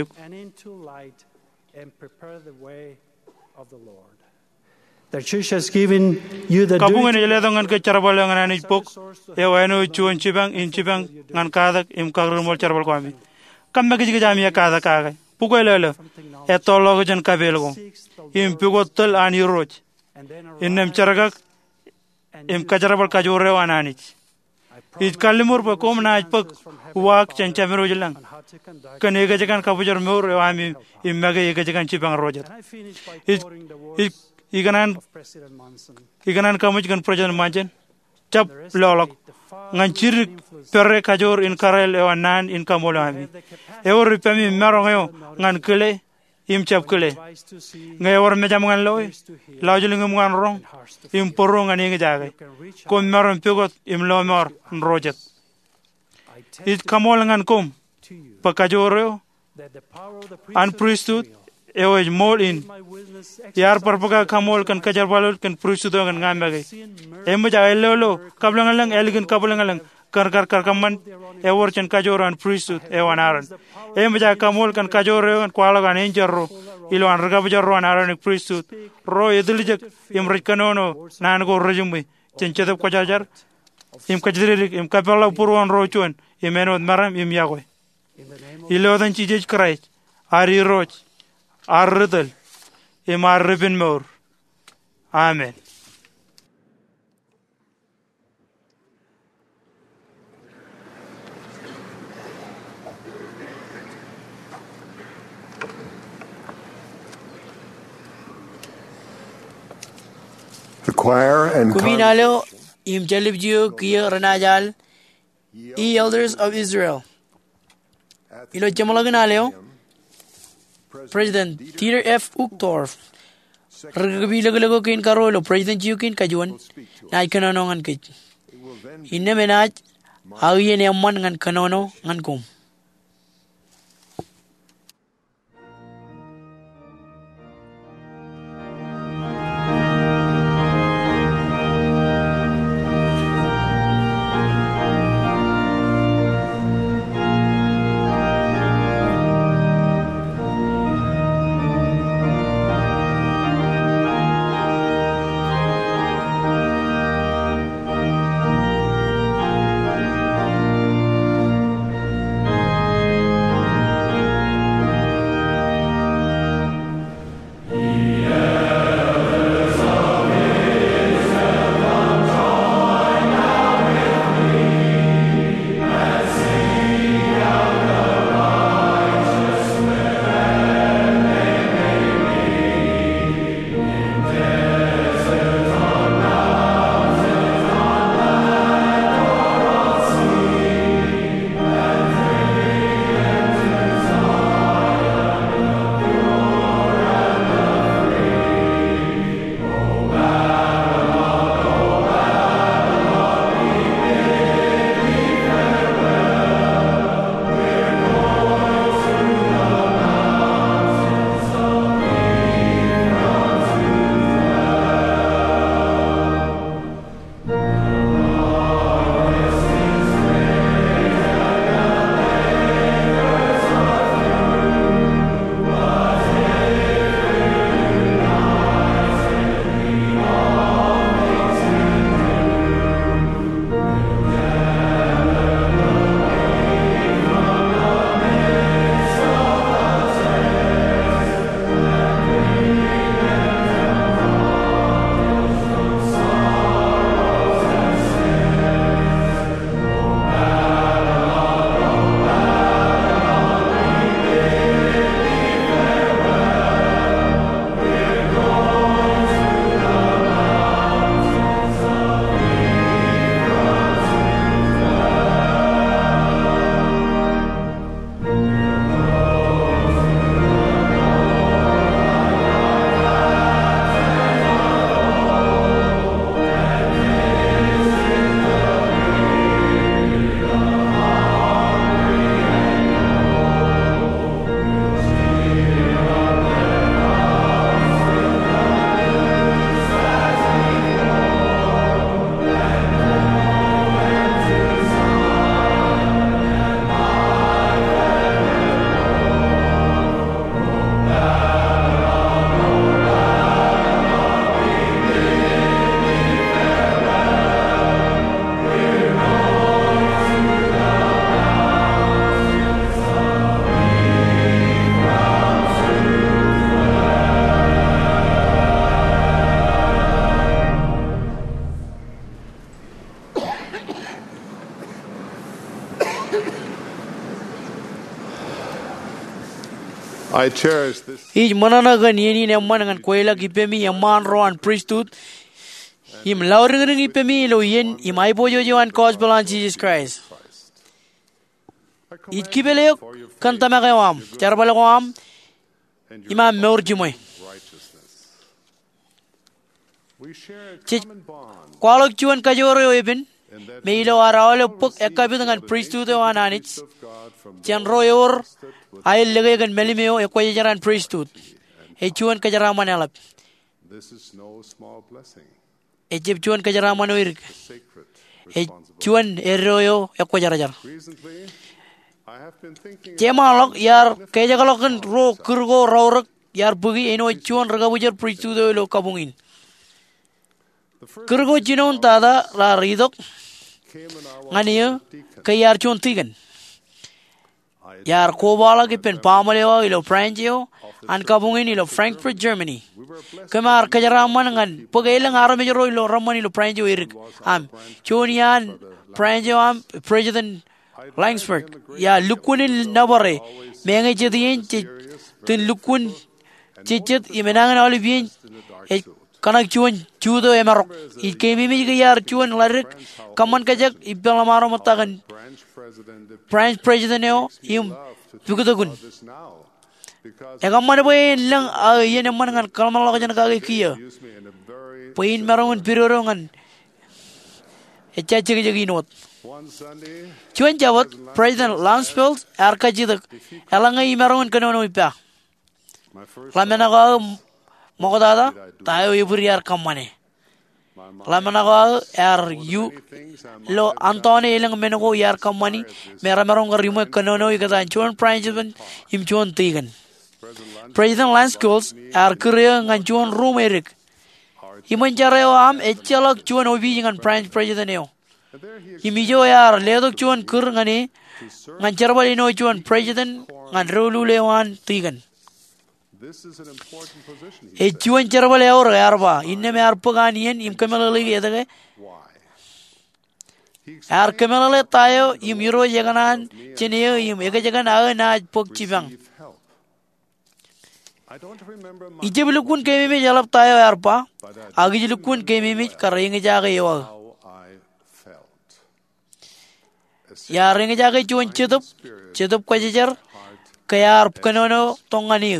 The church has given you the kabungan ile dongan ke charbal ngani pok e wano chuan chibang in chibang ngan kadak im kagrumol charbal ko ami kamme ke jamia kada kaga pukoilelo e tolo jan kabelgo im pugotel ani roj innem charagak im kajarbal kajore wananich it kalimur pa kom naaj pak wak chanchamero jilang kane ga jagan kabujar mur ami im mage ga jagan chibang rojat it iganan kamuj gan President Manchen chap lolok ngancir perre kajor in karel ewanan in kamolami ewor pemi marongeo ngan kele im chap kele ngewor mejam ngan loy lawjul ngan rong im porong ngan ngi jage kom maron pegot im lomor rojet it kamol ngan kom pa kajoreo an priesthood ewoj mol in yar parpaga kamol kan kajarbalol kan priesthood kan ngamage emja elolo kablangalang elegant kablangalang kar kamman ewor chen kajoran priesthood ewanaran emja kamol kan kajore kan kwalagan enjarro ilo an ragabajarro anaran priesthood ro edilijak imrij kanono nan go rejumbi chen chedap kajajar im kajdirik im kapala purwan rochon imenod maram im yagoy ilo dan chijej krai ari roch arredel imar ribin mor amen choir and Kuminalo im jalibjio kia ranajal e elders of Israel. Ilo jamalaganaleo President Theodore F. Uchtdorf. Ragabilagalago kin karolo President Jukin kajuan na ikanono ngan kit. Inne menaj awiye ne amman ngan kanono ngan kum. I cherish this. Ij mananagan yeni ne manangan koila gipemi yaman roan priesthood. Him lauring ipemi lo yen imai bojo joan gospel on Jesus Christ. Ij kibeleo kantamagawam charbalawam imam meurjimoy. We share a Chich common bond. kwalok chuan kajoro eben meilo arawalo puk ekabi dengan priesthood wananich. Jan royor ay legagan melimeo ekwajaran priesthood. E chuan kajaraman alap. This is no small blessing. E jeb chuan kajaraman oirk. Sacred E responsibility. chuan eroyo ekwajarajar. Recently, I have been thinking Jemalok yar kajagalokan ro kurgo rawrak yar bugi eno chuan ragabujar priesthood lo kabungin. Kurgo jinon tada la ridok came in our ngania kayar chuan tigan. Yar kobala ki pen pamalewa ilo Frangio an kabungin ilo Frankfurt, Germany. Kamar kajaraman ngan pagailang araw medyo ilo raman ilo Frangio irik chunian Frangio President Langsford ya lukunin nabare menga jadiin tin lukun chichet imenangan olivien kanak chuan chudo emarok I kemimi gayar chuan larik kaman kajak ipelamaro matagan branch president neo im tugudagun egamman boy lang yen man ngan kalman lagajan kage kiya pain marongan pirorongan echa chigi not chuan jawat president Lansfield arkajidak elanga imarongan kanono ipa lamena Mogodada, tayo iburiar kamane. Lamanago you lo Antoni ilang menago yar kamani, meramarong rimo kanono ikatan chuan president im chuan tigan. President Lanskills Korea ngan chuan room erik. Himanjareo am echalak chuan obi ngan president neo. Himijo yar ledok chuan kur ngani ngan charbal ino chuan president ngan rulu lewan tigan. Chuan charbal or arba inne me arpaganian im kamelali edage ar kamelale tayo im euro jaganan cheneo im ega jagana na pokchibang ijebulukun kemimi jalap tayo arpa agijulukun kemimi karinge jaga yo ya ringe jaga chuan chedup kajer kayar kanono tongani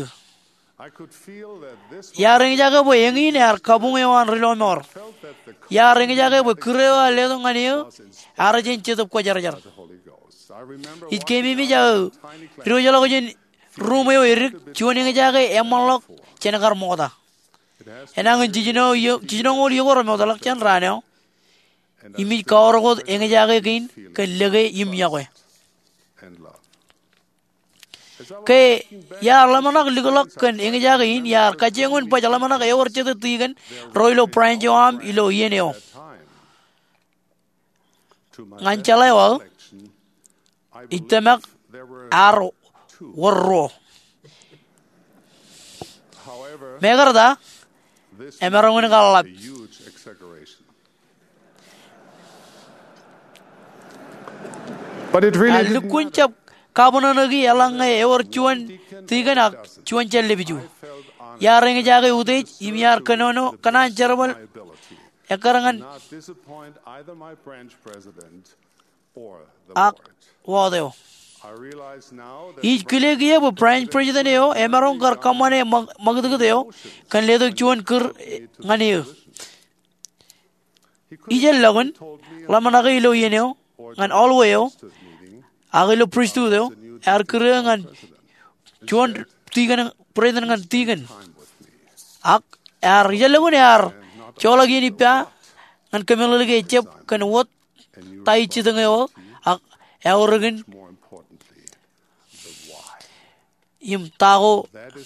Yaring jaga boy yang ini ar kabung ewan rilomor. Yaring jaga boy kurewa ledong aniyo arjen chetup ko jar. It kemi mi jaga rilojalo ko jen rumeo irik chuaning jaga emalok chenakar moda. Enang jijino ngol yogor moda lak chan raneo. Imi kaor ko eng jaga kin kelege im yakwe. Ke yar lamanak ligolak kan eng jagain yar kajengun pa jalamanak ewer chete tigan roilo pranjoam ilo yeneo nganchalewal itemak ar warro megarda emerongun galap But it really lukunchap Kabonagi alanga ever chuan tiganak chuan chelebiju. Yaring jaga udej imyar kanono kanan charbal ekarangan ak wadeo. Each kilegia bu branch president eo emarong kar kamane magdugdeo kan ledo chuan kur ngani. Ijel lagun lamanaga ilo yeneo ngan alwayo Agilo priesthood deo, Korea chuan tigan president ngan tigan. Ak yalagun cholagi ni pa ngan kamelagi chep kan what tai chidang eo ak organ im tago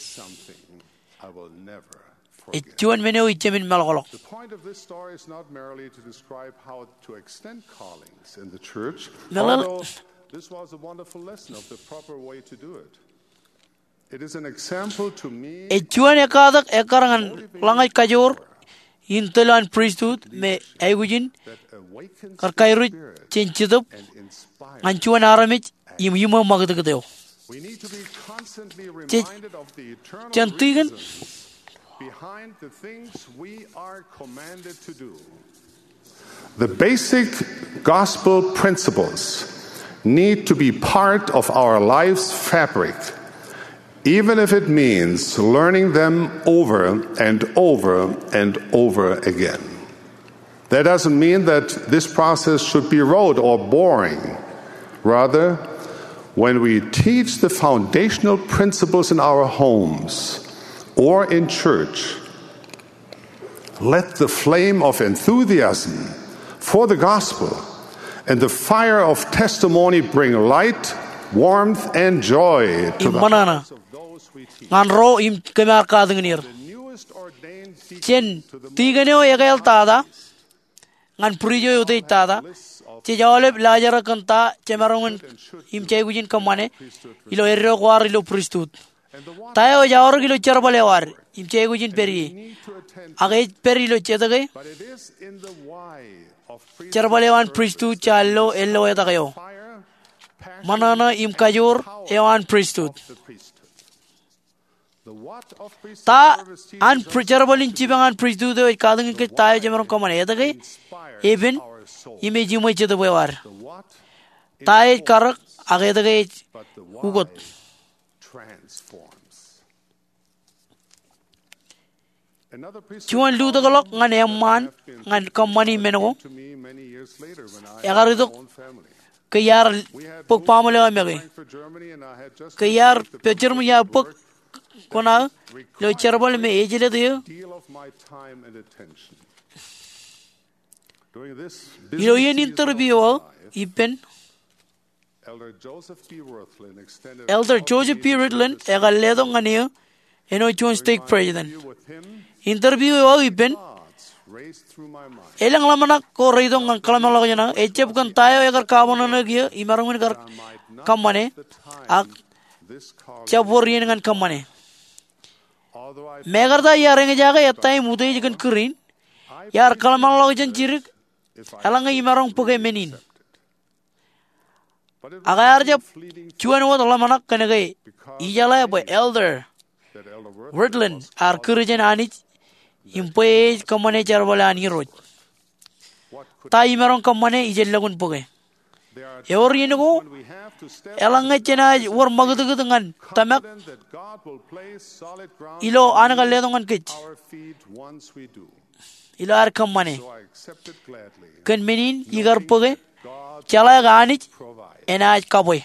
chuan meneo ichemin malgolok. The point of this story is not merely to describe how to extend callings in the church, although this was a wonderful lesson of the proper way to do it. It is an example to me chuan ekadak ekarangan langai kajor intolan priesthood me aigujin karkairu chenchidup anchuan aramich yuma magdagdeo. We need to be constantly reminded of the eternal reasons behind the things we are commanded to do. The basic gospel principles need to be part of our life's fabric, even if it means learning them over and over and over again. That doesn't mean that this process should be rote or boring. Rather, when we teach the foundational principles in our homes or in church, let the flame of enthusiasm for the gospel and the fire of testimony bring light, warmth, and joy to the hearts of those we teach. The newest ordained Chen tiganeo egal tada ngan purijo yote tada che jawale lajara kanta chemarongan im chaygujin kamane ilo erro war ilo priesthood tayo jawar gilo charbale war im chaygujin peri age peri lo chedage charbalewan priesthood challo ello etagayo manana im kajur ewan priesthood ta an charabalin chibangan priesthood kadang ke tayo jamarong kamane edage even image mo chito bewar tayo karak agedage ugot chuan lu dagalok ngan emman ngan kamani menago yagarito kayar pok pamale amege kayar picture mo ya pok kona lo charbal me ejele de ilo yen interview ipen Elder Joseph P. Ridlin egaledo ngane eno chuan stake president interview ipen elang lamana ko reidong ang kalamalo yana echep kan tayo agar kamono na giya imarong gar kamane ak chaborin ngan kamane megarda yareng jaga yatai mudai jikan kurin yar kalamalo jan jirik elang imarong puge menin agar jab chuan wo lamana kanage ijala boy elder Wordland ar kurijan anich impoe kamane charbala ani roj ta imarong kamane ijelagun poge eor yenugo elanga chena wor magdugu dengan tamak ilo anaga ledongan kech ilo ar kamane kan menin igar poge chala ganich enaj kaboy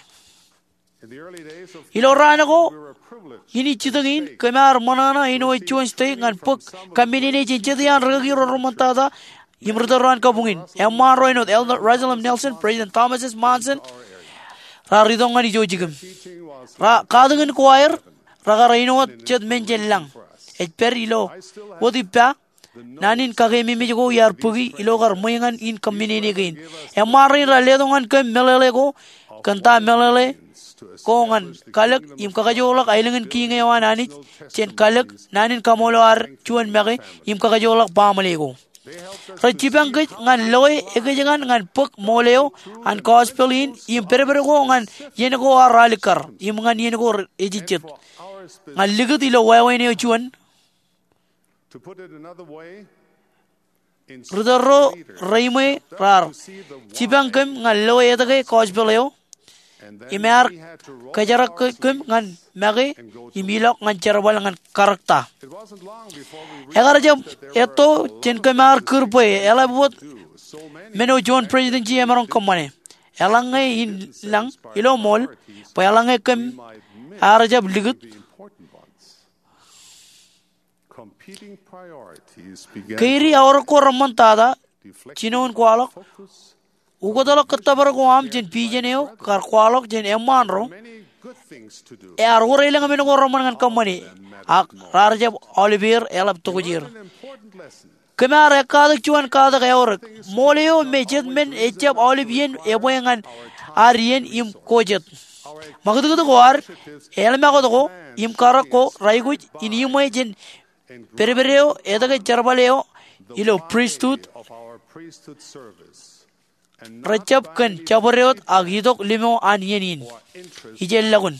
ilo ranago ini chitagin kamar manana ino chuan stay ngan pok kamini ne chitian ragi romantada imrudaran kabungin emma roino elder Rosalem Nelson President Thomas S. Monson ra ridongan ijo jigam ra kadungen choir raga raino chet menjelang etper ilo wodipa nanin kagemi mejo yar pugi ilo gar moyangan in kamini ne gain emma rain ra ledongan kam melele go kanta melele kongan kalak im kakajolak ailangan kinga yawan anit chen kalak nanin kamoloar chuan mege im kakajolak pamalego rachipang kech ngan loy egejangan ngan pok moleo an gospelin im perebergo ngan yenego aralikar im ngan yenego ejichet ngan ligut ilo wayne chuan rudaro raime rar chipang kem ngan loy edage gospeleo imar kajarak kem ngan mage imilok ngan charbal ngan karakta agar jab eto chen kemar kurpe ela bot meno John President ji emarong kamane elangai in lang ilo mol pa elangai kem ar jab ligut kairi aur ko ramantada chinon kwalok ugodalo katabar ko am jen pijeneo kar kwalok jen emanro ar urailang ameno ko roman ngan kamani ak rarjab Oliver elab tugujir kemar ekadak chuan kadak eor moleo mejet men echab Olivian eboyangan arien im kojet magdugo war elma godo im karako raiguj inimoy jen perbereo edaga charbaleo ilo priesthood rachap kan chaboreot agidok limo anyenin ijelagun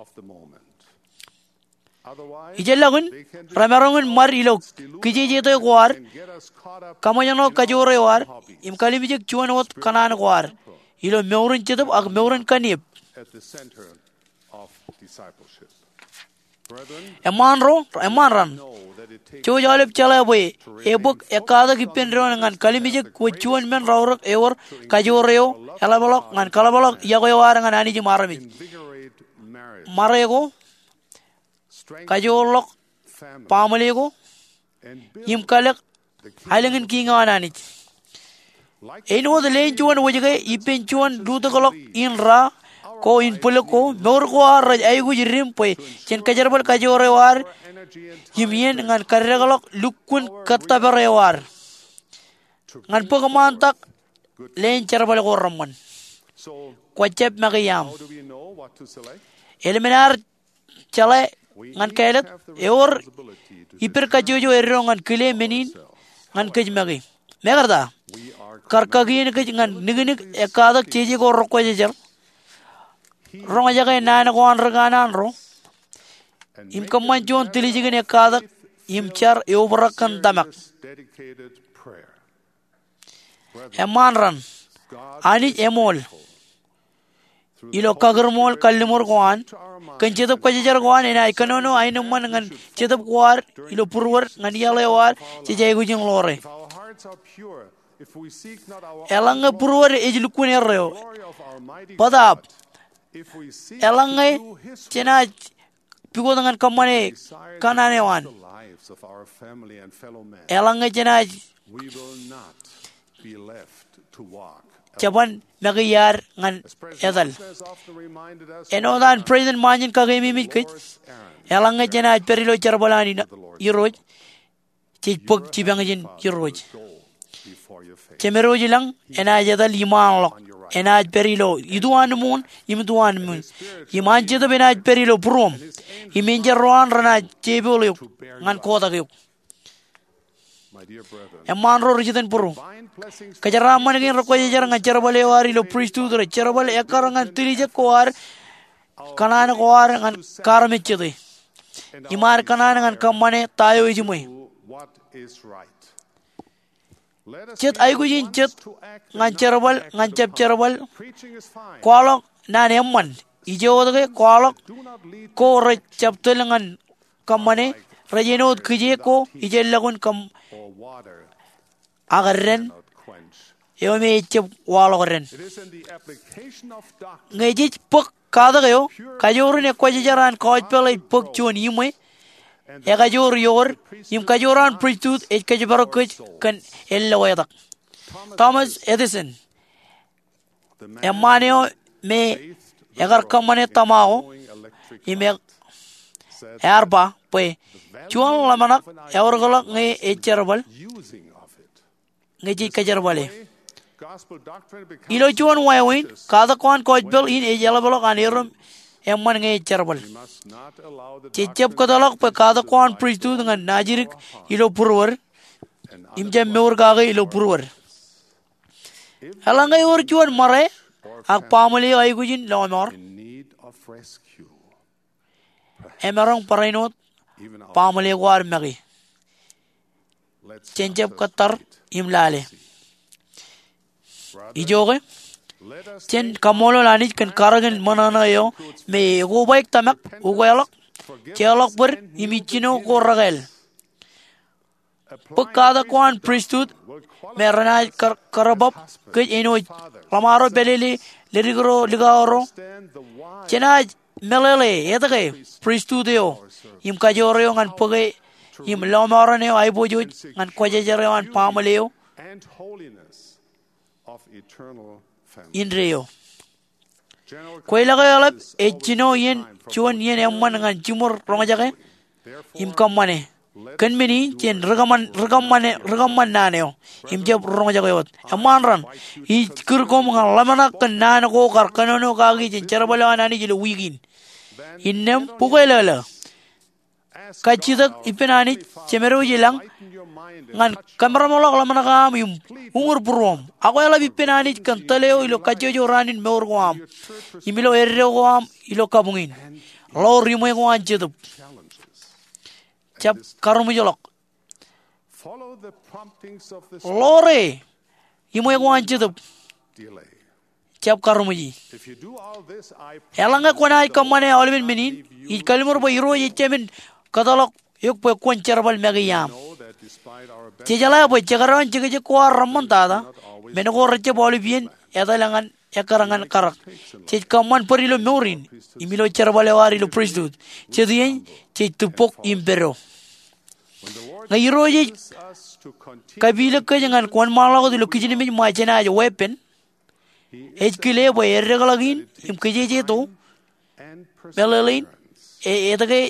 ramarongun mar ilo kijejeto war kamoyano kajore war im kalimijek chuanot kanan war ilo meurun chedab ag meurun kanip emanran Chojalip chala boy ebuk ekada kipenro ngan kalimijek kuchuan men rawrak eor kajoreo elabalok ngan kalabalok yagoyawar ngan ani ji marami marego kajolok pamalego im kalak hailangan kinga anani eno the len chuan wojege ipen chuan dudagalok inra ko in pulako norgo raj aigu jirim poy chen kajarbal kajorewar Himien ngan karregalok lukun katabarewar ngan pagamantak len charbal gorman kwachep magayam eliminar chale ngan kailat eor hiper kajojo erro ngan kile menin ngan kejmagi megarda karkagin kej ngan niginik ekadak cheji ko rokko jejar ronga jaga nana ko anraganan ro im kamman jon tilijigene kadak im char eubarakan damak emanran ani emol ilo kagarmol kallimor gwan kan chetap kajajar gwan ena ikanono ainumman ngan chetap gwar ilo purwar ngan yale war cejay gujing lore elanga purwar ejlukune reo padap elanga cena pigo dengan kamane kanane wan elanga cena Japan nagayar ngan edal. Enodan President Manyan kagami mikit. Elanga jana perilo charbalani na iroj. Chipok chibangajin iroj. Chemeroji lang ena jadal iman lok. Ena perilo iduan mun imduan mun. Iman jada bena perilo prom. Imenja roan rana chebolo ngan kota gyuk. Eman ro rijitan puru. Kajaraman ngin roko jajar ngan charabale wari lo priesthood re charabale ekar ngan tilije koar kanan koar ngan karamichde imar kanan ngan kamane tayo ijumoi chet aigujin chet ngan charabal ngan chap charabal kwalok nan emman ijodge kwalok ko re chaptel ngan kamane rajenod kije ko ijelagun kam agarren Yome chip waloren. Ngejit puk kadagayo, kajorin e kwajaran kajpele puk chuan yimwe. E kajor yor, yim kajoran priesthood e kajabarokuch kan ellawadak. Thomas Edison. Emaneo me egar kamane tamao, yime erba, pwe. Chuan lamanak, eurgalak nge echerabal. Ngejit kajarbale. Ilo chuan waiwin kada kwan kojbel in ejalabalo anirum emman ngai charbal chechep kadalak pe kada kwan priesthood ngan najirik ilo purwar imjam meur gaga ilo purwar halangai or chuan mare ak pamali aigujin lomor emerong parainot pamali war magi chechep katar imlale Ijoge chen kamolo lanich kan karagan manana yo me go baik tamak ugoyalok chelok ber imichino ko ragel pekada kwan priesthood me rana karabab ke eno lamaro beleli lerigro ligaro chena melele edage priesthood yo im kajore yo ngan pege im lamaro ne ay bojuj ngan kwajere wan pamaleo Inreo. Koilagayalap echino yen chuan yen emman ngan chimur rongajake im kamane kan mini chen ragaman naneo im jab rongajake yot emanran I kirkom ngan lamana kan nan ko karkanono kagi chen charabala nani jilo wigin innem pugailala kachidak ipenani chemero jilang ngan kamera molok lamana kam yum ungur purom ako yala bipenani kan taleo ilo kajojo ranin meur goam imilo erre goam ilo kabungin lo rimoy goan jedup chap karumu jolok lore imoy goan jedup chap karumu ji elanga kona kamane olben menin I kalmur bo iro yechemen kadalok yok pe kon charbal megiyam Chejala boy chagaran chege ko ramman tada menego reche bolivien edalangan ekarangan karak chej kaman perilo meurin imilo charbale wari lo priesthood chedien chej tupok impero ngayro je kabila ke jangan kon malago dilo kijini mi machena aja weapon ejkile boy erregalagin im keje to melelin edage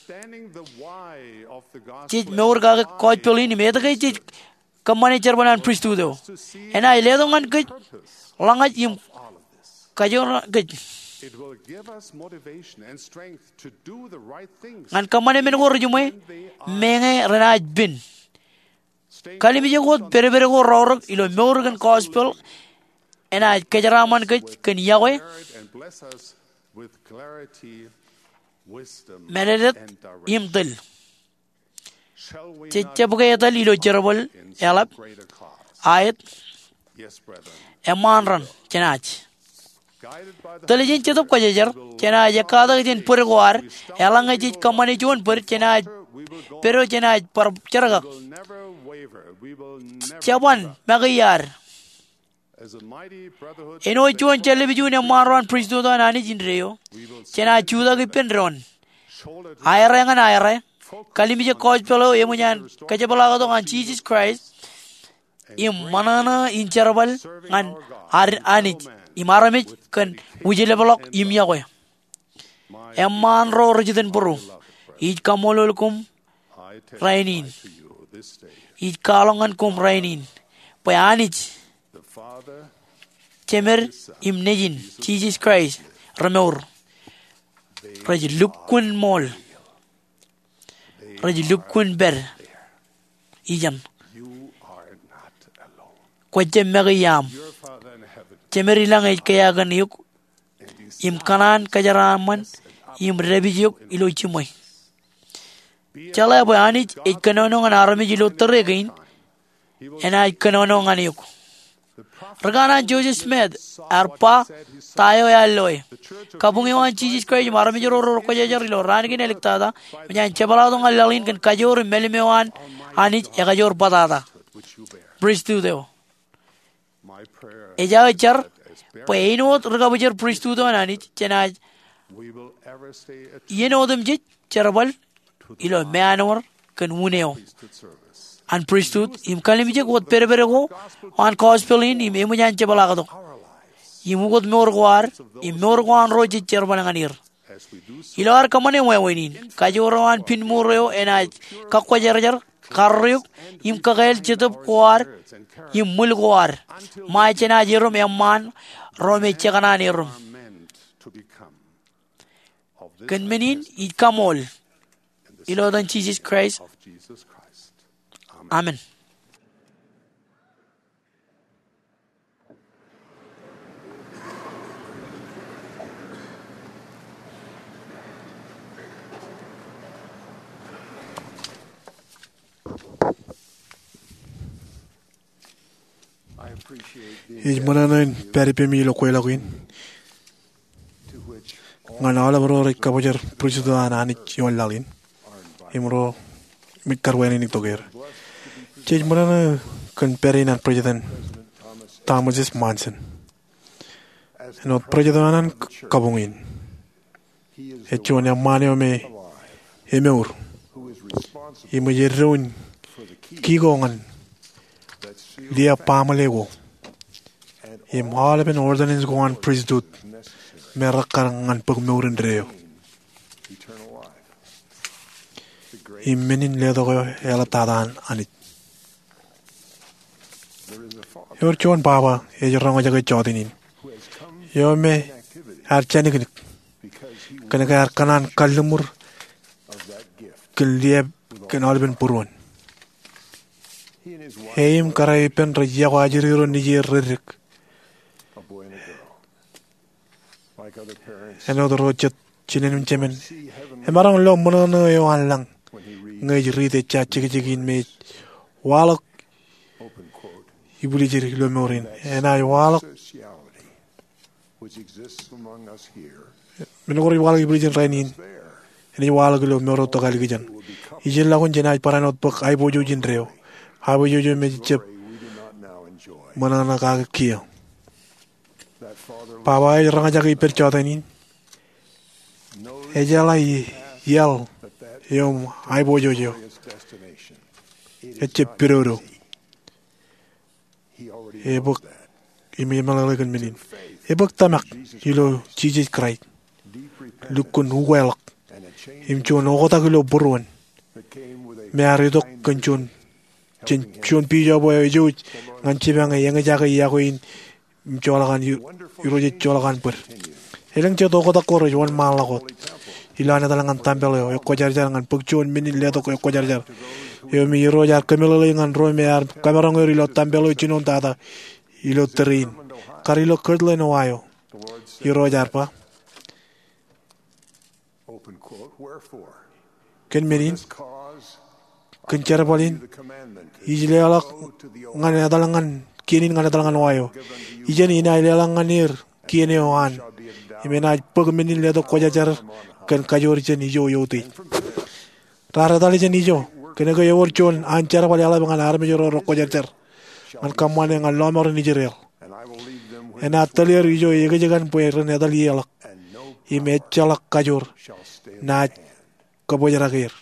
chij meur gaga kojpelin medage chij kamane charbanan priesthood do ena iledongan ke langat im kajon ke It will give us motivation and strength to do the right things. Ngan kamane men gor jume menge renaj bin kali mi jagot bere go ror ilo morgan gospel ena kejaraman ke ken yawe And bless us with clarity Meredet imtil. Chechabugayatal ilo cherabal elap ayat emanran chenach. Talijin chetup kajajar chenach yakada jin purguar elanga jij kamani chun pur chenach pero chenach par charagak. Chaban magayar. Eno chun chelebijun emanran priesthood ani jinreo chenach chuda gipenron. Ayarangan ayare. Kalimija coach fellow emunyan kajabalago on Jesus Christ im manana incharabal an anit imaramit kan wujilebalok imyawe emman ro rajiden puru ij kamolulkum rainin ij kalongan kum rainin payanich chemer im nejin Jesus Christ ramur raj lukun mol Rajulukun ber ijam kwajem magayam chemeri langay kayagan yuk im kanan kajaraman im rebijuk ilo chimoy chala bayani ikanono an arami jilo terregain ena ikanono an yuk Regana Joseph Smith arpa tayo yalloy kabungiwan Jesus Christ marami joro ko jajar lo ranigin electada nyan chebalado ngalalin kan kajor melimewan anich egajor badada priesthood deo eja char painot regabujer priesthood anich chenaj yenodem jit cherbal ilo manor kan muneo and priesthood im kalimije got pereberego on cospelin im emunyan chebalagado imugot morguar im morguan roji cherbalanganir ilawar kamane moyawinin kajoroan pin mureo enaj kakwajarjar karryuk im kagael chetup kuar im mulguar ma chena jerum emman rome chegananirum kanmenin ikamol ilodan Jesus Christ. Amen. Ijmananan peripemilo kwelagin. Ngana bro rekabojer priesthood anani yollalin. Imro mikarweni ni toger. Ijmananan kan perinan president Thomas S. Manson. No presidentan kabungin. Echuanya maneo me emeur. Imajerun kigongan dia pamalego. Im halaben ordinance goan priesthood merakarangan pagmeurin reo. Immenin ledo elatadan anit. Yor chon baba ejarang aja jodinin. Yo me archani kana kanan kalumur keldiab kenalben purun. Heim karai pen rajya wajiriro nijer rik. Another rojet chinen chemen. Emarang lo mono yo alang. Ngay rite cha chigin me walok ibuli jiri lo morin. And I walok menogori walok ibuli jin rainin. And you walok lo moro to galigijan. Ijin lagun jenaj paranot bok ay bojo jin reo. Habo jojo me chep manana ka kia. Papa ay ranga jagi perchotanin. Ejala yel yom ay bojo jo. Echep piroro. Ebok imi malalagan menin. Ebok tamak ilo Jesus Christ. Lukun huwelak. Imchon ogotagulo buruan. Mearidok kanchon. Chun pijo boy juj ngan chibang yang jaga yagoin jolagan yuroje jolagan per elang jodo ko takoro jon malagot ilana talangan tampel yo ko jarjar ngan pugchon minin leto ko jarjar yo mi rojar kamelo ngan romear kamera ngori lo tampelo chinon tata ilo terin karilo kerdle no ayo yo rojar pa ken menin ken cara balin ijlealak ngan adalangan kinin ngan adalangan wayo ijen ina ilelangan nir kine oan imena pagmenin ledo kojajar ken kajor jen ijo yoti rara dali jen ijo kene ko yor chon an cara balala ngan arme joro kojajar ngan kamane ngan lomor nijerel ena talir ijo yegejegan puer ne dali yalak ime chalak kajor na kabojaragir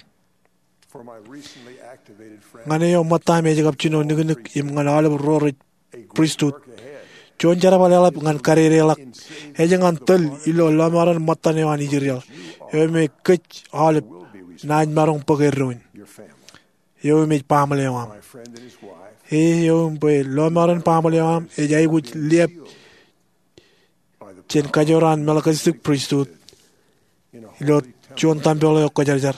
ngane yo mata me jagap chino nignik im ngan alab ror priesthood chon jara balala ngan karerelak ejangan tel ilo lamaran mata ne ani jirel yo me kech alab naj marong pagerruin yo me pamaleam yo be lamaran pamaleam e jay gut liep chen kajoran melakasik priesthood ilo chon tambolo kojarjar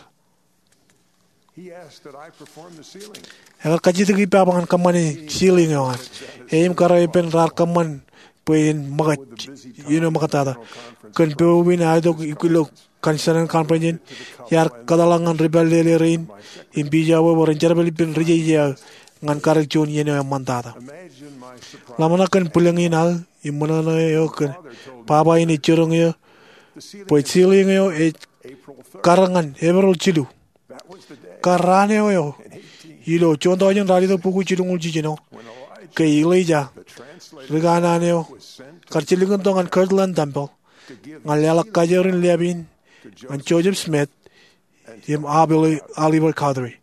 agar kaji tegi pabangan kamani ceiling yawan em karai pen rar kaman pen magat makatada kan pewin ado ikulo kansanan kampanyen yar kadalangan rebelde rein imbijawa waranjar beli pen reja ngan karak chon yeno mantada lamana kan pulangin al imana yo kan papa ini curung yo poit ceiling yo karangan emerald chilu karane yo ilo chondo jan ralido puku chirungul jijino ke ileja regana neo karchilingon tongan Kirtland Temple ngalala kajerin liabin ngan Joseph Smith yem Oliver Cowdery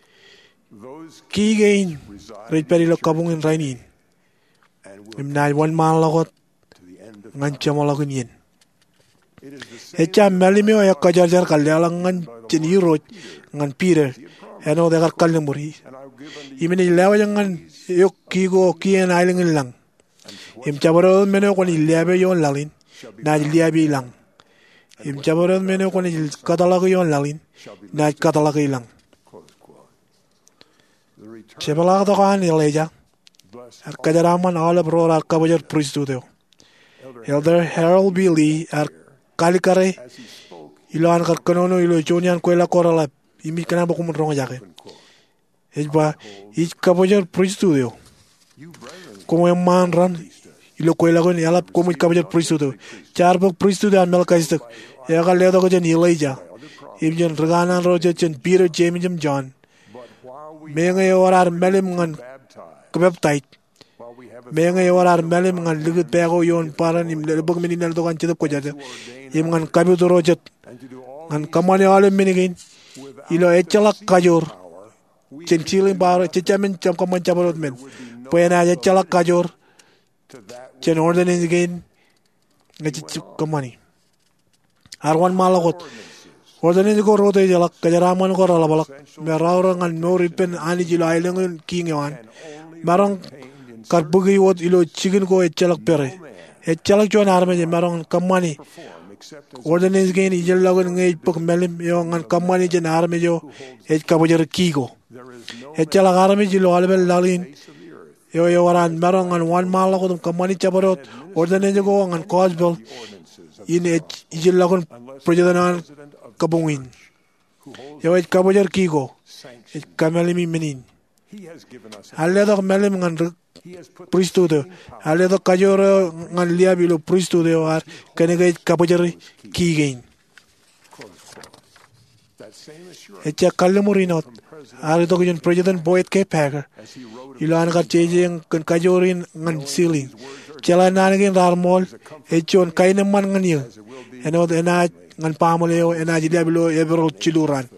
kigain red perilo kabungin rainin im nai wan malagot ngan chamalagun yen echa melimio ya kajarjar kalala ngan cheniroj ngan Peter eno degar kallemuri imeni lewa jangan yok kigo kien ailing lang im chabaro meno kon ilebe yon lalin na liabi lang im chabaro meno kon il katalag yon lalin na katalag lang chebala to kan ileja ar kajaraman all bro ar kabajar priesthood elder Harold B. Lee ar kalikare ilan kar kanono ilo chonian koela korala imi kana bakum ronga jake ejba ich kabajar priesthood como man ran ilo koela gon yala como kabajar priesthood char bok priesthood an melkaistak ya gal ledo ko jen ileja ibjen regana roje chen Peter James John menga yorar melim ngan kebaptait menga yorar melim ngan ligut pego yon paran im le bok meninal do kan chedop ko jade im ngan kabitu rojet ngan kamane ale menigin ilo echalak kajor chen chilin bar chechamen cham kaman chabarot men poena echalak kajor chen ordenen again ngachi kamani arwan malagot ordenen go rote jalak kajaraman ko rala balak merawra ngan noripen ani jilo ailengun kingewan marang karbugi wot ilo chicken ko echalak pere echalak jon arme marang kamani ordinance gain ijel lagun ngej pok melim yo ngan kamani jen arme jo ej kabojer kigo echala arme jilo albel lalin yo waran marang ngan wan mala ko kamani chabarot ordinance go ngan cosbel in ijel lagun projedanan kabungin yo ej kabojer kigo ej kamelimi menin halle do melim ngan priesthood halle do kajor ngan liabilo priesthood ar kenege kabojer kigain echa kallemurinot ar do jon president Boyd K. Packer ilan gar chejeng kan kajorin ngan ceiling chalanan ngin darmol echon kaineman ngan yo eno ena ngan pamoleo ena liabilo ebro chiluran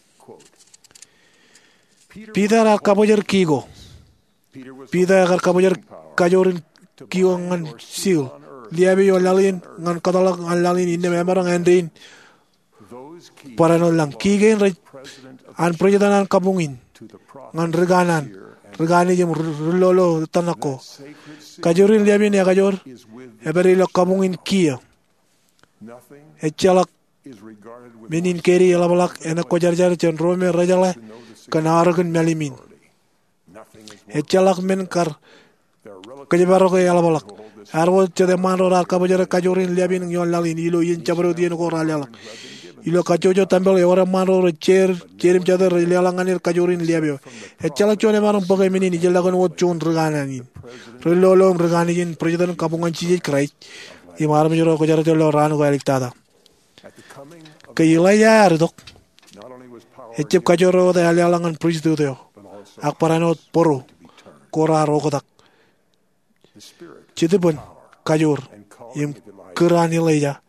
Peter ar kabojer kigo Peter ar kabojer kajorin kigo ngan seal liabi yo lalin ngan katalag ngan lalin inde memarang endin parano lang kigen an projetanan kabungin ngan regani jem lolo tanako kajorin liabi ne kajor eberi lo kabungin kia echalak menin keri alabalak ena kojarjar chen rome rajala kanaragun melimin echalak men kar kajibaro ko alabalak arwo chede manro ar kabojer kajorin liabin yon lalin ilo yin chabro dien ko ralala ilo kajojo tambal ora maro cher cherim chadar lelanganir kajorin liabio echalak chone marang pagai mini ni jelagon wot chon regananin relolom reganin president kapungan chiji krai i mar mejoro ko jara jolo ranu ga eliktada kayilaya ardok echep kajoro da lelangan priesthood yo akparanot poro kora rokodak chidibun kajor im kerani leja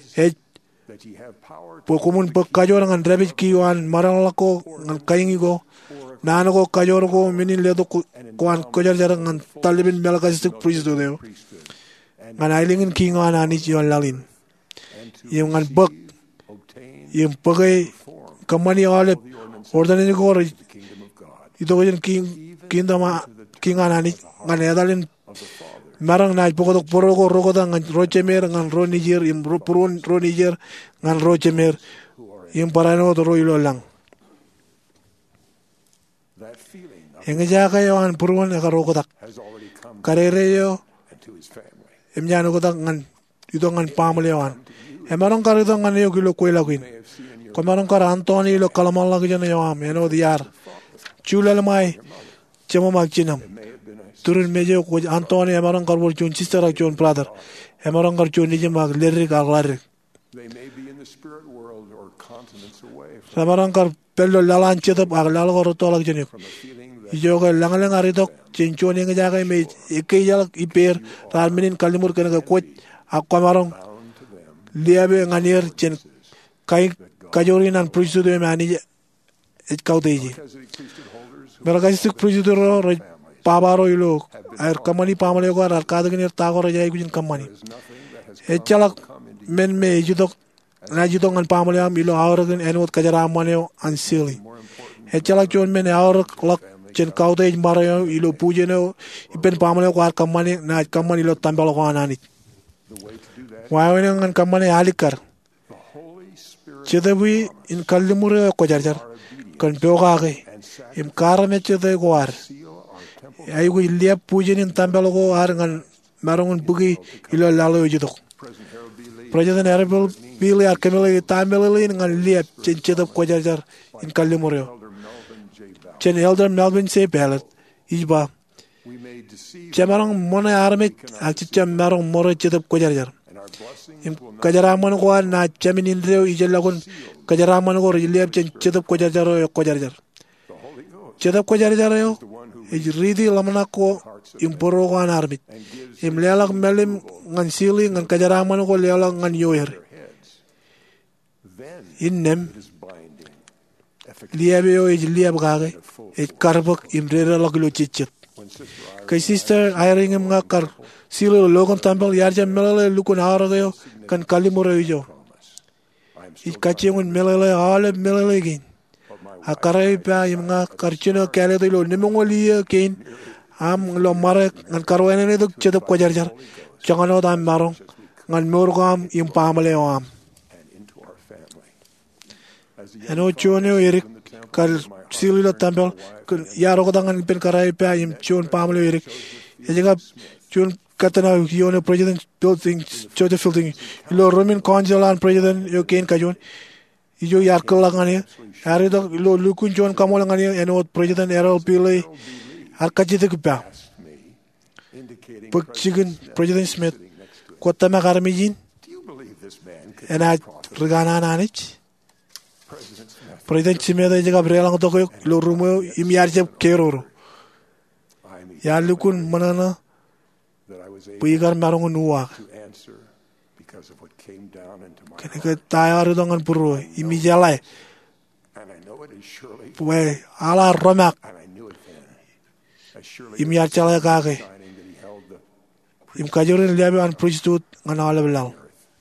pokumun pekajor ngan rabit kiwan marang lako ngan kaingi go nano go kajor go minin ledo kuan kojar jarang ngan talibin melakasik priesthood yo ngan ailingin kingan ani yon lalin yung ngan bek yung pagai kamani olep ordani go ito ko yung kingdom kingan ani ngan edalin marang na pokok porogo rogoda ngan rochemer ngan roniger im purun roniger ngan rochemer im parano to roilo lang engeja kayo an purun ka rogodak karereyo emjano godak ngan ito ngan pamlewan emarang karito ngan yo kilo kuela kuin komarang kar Antoni lo kalamalla gjan yo am eno diar chulal mai chemo magchinam turun mejo ko Antoni emarang kar bol chun sister ak chun brother emarang kar chun nije mag lerik ak larik emarang kar pello lalan chetap ak lal gor tolak jenip ijo ga langalang aridok chenchon yang jaga me ikeyal iper raminin kalimur kana ko ak komarang liabe nganir chen kai kajorinan priesthood me ani et kauteji melakasik priesthood ro pabaro ilo air kamani pamale go ar kadagin tagor jay gujin kamani echalak men me judok na judok ngan pamale am ilo awragin enot kajara maneo ansili echalak chon men awr klak chen kautej marayo ilo pujeno ipen pamale go ar kamani na kamani lo tambal go anani wawen ngan kamani alikar chedawi in kallimure ko jarjar kan peogage im karame chede go ar ay go liap pujenin tambalogo ar ngan marongun bugi ilo lalo jidok president arabel bili ar kamele tambelele ngan liap chenchedap ko jarjar in kallimure chen elder melvin se pelat ijba chamarong mona arme ak cham marong more chedap ko jarjar im kajaraman ko na chaminin rew ijelagon kajaraman go liap chenchedap ko jarjar chedap ko jarjar yo ridi lamana ko imporo ko anarmit im lelak melim ngan sili ngan kajaraman ko lelak ngan yoyer innem liabe yo liab gage karbak imrera laglo chichet kay sister hiring im ngakar silo logon tambal yarja melale lukun haragayo kan kalimuro yo ikachengun melale ale melale gin akaray pa yung nga karchino kaya ito ilo nimongoli kain am lo marek ngan karwain na ito chedap ko jarjar changan o tam marong ngan morgam yung pamale o am ano chone erik kal sililo tambal yaro ko dangan pen karay pa yung chon pamale erik ejaga chon katana yone president building chode building ilo romin konjalan president yo kain kajon ijo yar kelangane arido lo lukun jon kamolangane enot president errol pile arkajite kupa pekchigen president smith kota magarmijin ena regana nanich president smith ejega brelang to lo rumo imiarje keroro ya lukun manana pigar marong nuwa kene tayar dongan puro imijalai we ala romak imiar chala kage im kajorin liabe an priesthood ngana level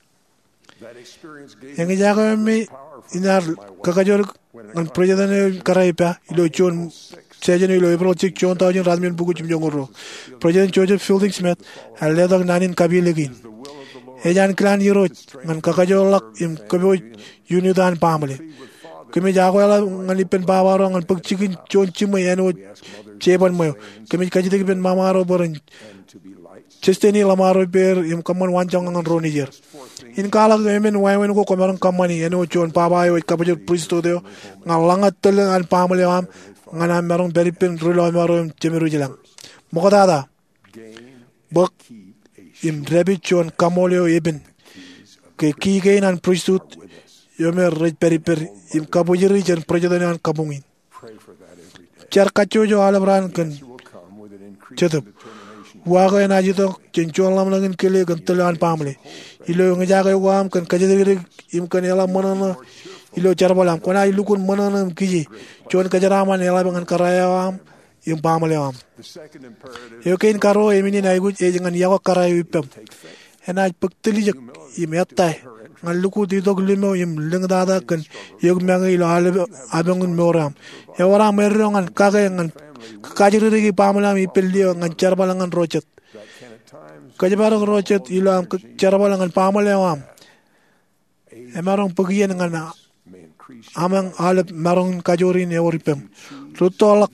yang jaga me inar kakajor ngan president karaipa ilo chon sejen ilo ebro chik chon tawjin radmen bugu chimjongoro president Joseph Fielding Smith haledog nanin kabilegin ejan clan yiro ngan kakajolak im kabo unidan pamale kami jago ala ngan ipen bawaro ngan pagchikin chon chimay eno cheban mayo kami kajite ben mamaro boran Chesteni lamaro per im kaman wanchang ngan roniger. In kala emen wawen ko komarang kamani eno chon pabayo kabajo pristo deo ngalangat tel an pamale am ngana marong beripin rulo maro chemeru jilang. Mokadada. Bok im rebi chon kamoleo eben. Ke kigain an priesthood yomer rej periper im kabujiri jen projodan kabungin. Char kachojo alabran kan chetup. Waga na jito chenchon lam langin kele kan telan pamle. Ilo ngajaga wam kan kajadiri im kan ela manana ilo charbalam kona ilukun manana kiji chon kajaraman ela bangan karayam im pamle am. Yo kain karo emini na igu ejangan yawa karayu ipem. Ena pakteli jak im yatai ngan luku tidok limo im lengdada kan yog mangi ilo abangun moram. Yawara merrongan kage ngan kajiri pamlam ipelio ngan charbalangan rochet. Kajabarang rochet ilam charbalangan pamalam. Emarong pagian ngan amang alap marong kajorin eworipem. Rutolak.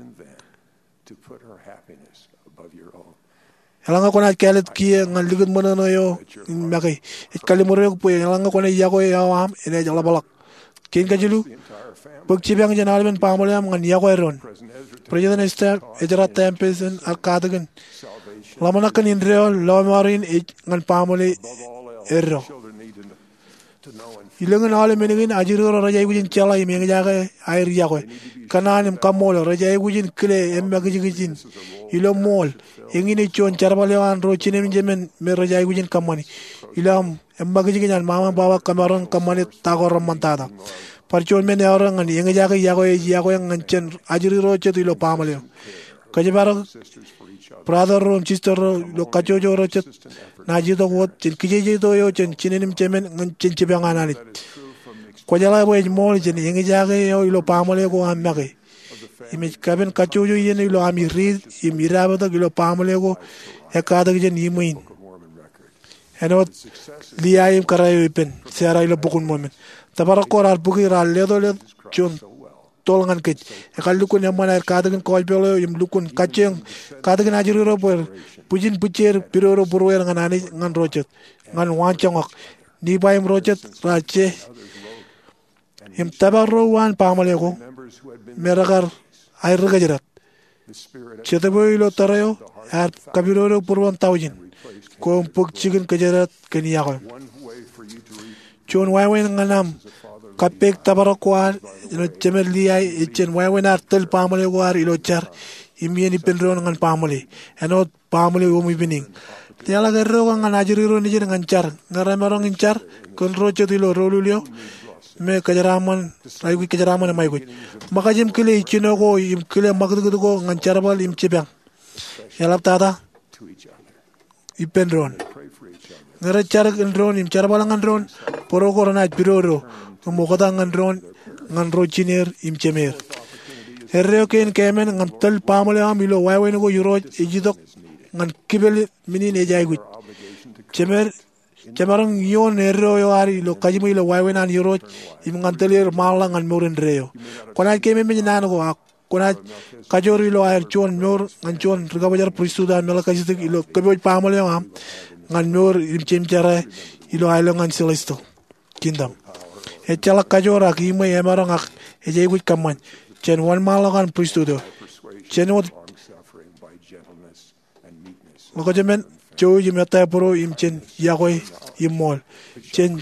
Elanga kona kalet kia ngan ligut manana yo makai. Kalimoro po elanga kona yago yawam ene jalabalak. Kin kajilu. Pagchibang janalmen pamalam ngan yago eron. President Esther Ejra Tempesen Akadagan Lamanakan in Real Lamarin ngan pamole erro. Ilangan ale meningin ajiro raja igujin chala imengajaga air yago. Kananim kamol raja igujin kle emmagijin. Ilo mol ingini chon charbalewan rochinem jemen me raja igujin kamani. Ilam emmagijin mama baba kamaron kamani tagor mantada. Parchon men orang ngan engajaga yago yang ngan ajiri rochet ilo pamaleo. Kajabara brother rom sister lo kajojo rochet najito wot chin kije to yo chen chinenim chemen ngan chin chibanganani. Kojala boy mol chen engajaga yo ilo pamaleo ko amage. Image kaben kajojo yen ilo amiri imiraba to ilo pamaleo ko ekada jen imuin. Enot liaim karayo ipen sera ilo bukun moment. Tabarakor al bukir al ledo chun tolngan kech. Ekal lukun yang mana kadagan kolbelo yang lukun kaceng kadagan ajiri roper pujin pucer piroro burwer ngan ani ngan rochet ngan wancangok ni bayam rochet rache yang tabaro wan pamaleko meragar air gajarat. Chetabo ilo tarayo ar kabiroro purwan taujin ko puk chicken gajarat keniyago. Chon wawen nganam kapek tabarakwan ilo chemer liay ichen wawen artel pamale war ilo char imieni penron ngan pamale enot pamale umi bining tiala gerro ngan ajiri ro ni ngan char ngaramarong inchar kon rocho ilo rolulio me kajaraman raiwi kajaraman mai go makajim kile ichino go im kile magdu go ngan charbal im chebang yalap tada ipenron ngara char ndron im charbal ngan dron poro korona piroro mukota ngan dron ngan rochiner im chemer herreo ken kemen ngan tel pamole am ilo wawen go yuro ejidok ngan kibel minin ejay gut chemer chemarang yon herreo yo ari lo kajimo ilo wawen an yuro im ngan teler malang ngan moren reo kona kemen minan go kona kajor ilo air chon nor ngan chon rigabajar pristudan mela kajitik ilo keboj pamole am ngan nor im chemchara ilo ailo ngan celesto kingdom echala kajora ki mai emarang ak ejay gut kaman chen wan malagan pristudo chen wat lokojemen choy jimata poro im chen yagoy imol chen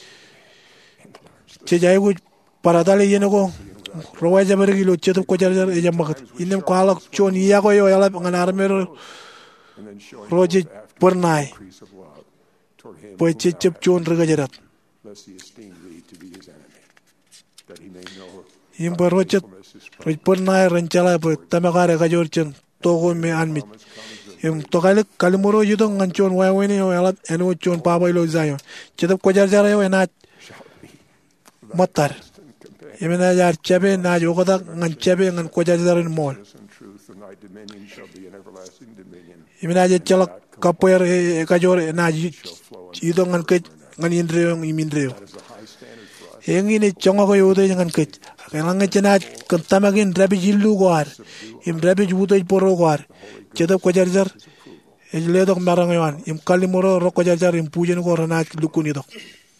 jay gut paradale yenego rowa jaber gilo chetup ko jar ejam makat inem ko alak chon yagoy yo yala ngan armero roje pernai poe chep chon regajarat im barochet roj pernai rencala po tamagare gajorchen togo me anmit im tokale kalimoro yudo nganchon wayweni yo yala eno chon paba ilo zayo chetup ko jar yo enat matar imena jar chebe na jogoda ngan chebe ngan ko jar mol imena je chala kapoer gajor na yudo ngan ke ngan indreo imindreo engine chongo ko yudo ngan ke Kelang chena kentamagin rabi jilu guar, im rabi jubuto poro guar, cedo ko jar ledok marang yoan im kalimoro roko jajar im pujen ko ranat lukuni dok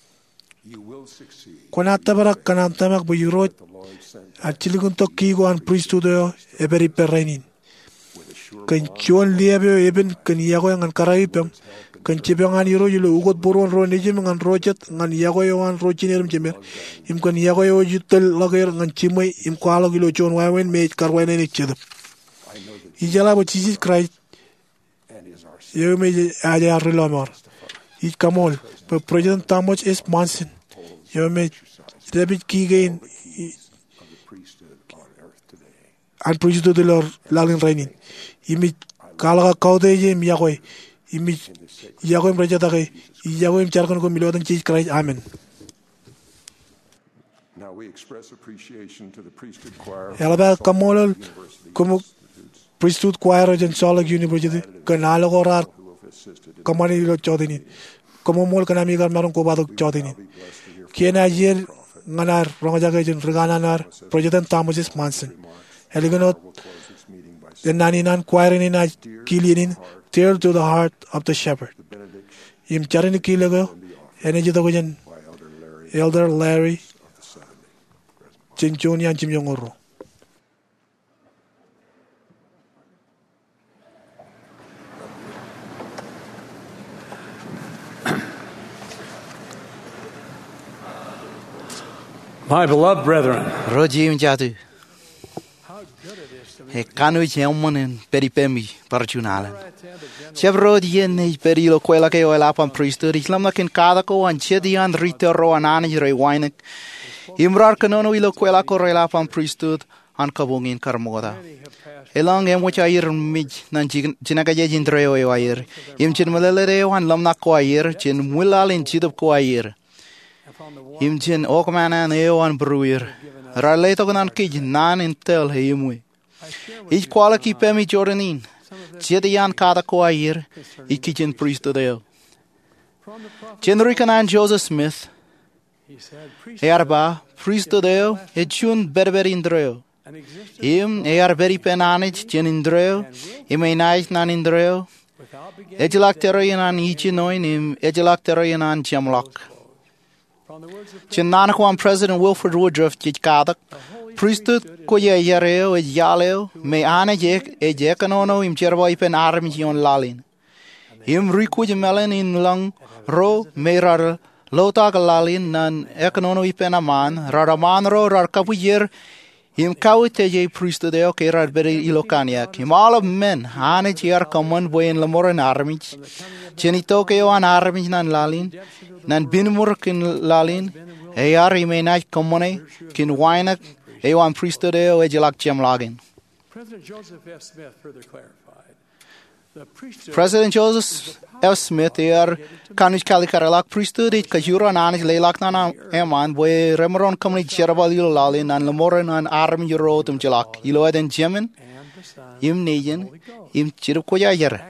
konata barak kanam tamak bu yurot achiligun to kigo an priesthood yo eberi perrenin kan chuan liebe eben kan yago ngan karaipem kan chibeng an yuro yulo ugot boron ro nejim ngan rojet ngan yago yo an rochinerum jemer im kan yago yo jutel lager ngan chimai im kwalo gilo chon wawen me karwane ne chedap ijala bo chisit Christ yo me aja relomor it kamol per president Thomas S. Manson yo me David Kigain an priesthood de lor lalin rainin imi kala kaude je mi yagoy imi yagoy mrejata ke yagoy charkan ko milodan chis Christ amen. Now we express appreciation to the priesthood choir. Elaba kamol como priesthood choir jen Salt Lake University kanalo gorar kamani lo chodini como mol kanami gar maron ko badok chodini kiena yer nganar rongaja ke jen regananar president Thomas S. Manson Eligonot the 99 choir in a kilinin tear to the heart of the shepherd. Im charini kilago energy dogojen Elder Larry Chinchoni and Jim Yongoro. My beloved brethren, Rojim Jatu. He kanu chairman peripemi parchunala. Chevro dien perilo quella che o la pan priesthood islam na ken kada ko an chedian ritero anani rewainek. Imrar kanono ilo quella ko la pan priesthood an kabungin karmoda. Elang em which air mij nan jinaga jin dreo e air. Im chin malere wan lamna ko air chin mulal in chidop ko air. Im chin okmana ne wan bruir. Raleto nan kij nan intel heimui. Ich quala ki pemi Jordanin. Chedian kada ko air. Ikichin priesthood. Chinrikanan Joseph Smith. Erba priesthood e chun berberi indreo. Im beri penanich chen indreo. Im einais nan indreo. Ejlak teroyan ichi noin im ejlak teroyan jamlok. Chinanakwan President Wilford Woodruff jikadak. Priesthood ko ye yareo e yaleo me ane jek e jekanono im cherboy pen armion lalin. Im rikuj melen in lang ro me rar lota lalin nan ekanono ipen aman raraman ro rar kapuyer im kawite je priesthood e ke rar beri ilokaniak. Im all of men ane jer common boy in lamoran armich. Chenito ke an armich nan lalin nan binmur kin lalin e ar imenaj commone kin wainak Ewan priesthood e jelak lagin. President Joseph F. Smith further clarified. President Joseph F. Smith kanuj kalikaralak priesthood it kajura nanij leilak nana eman boy remoron kamni cherabal lalin an lamoran an arm yurotum jelak. Ilo eden jemen im nejen im chirup koya yer.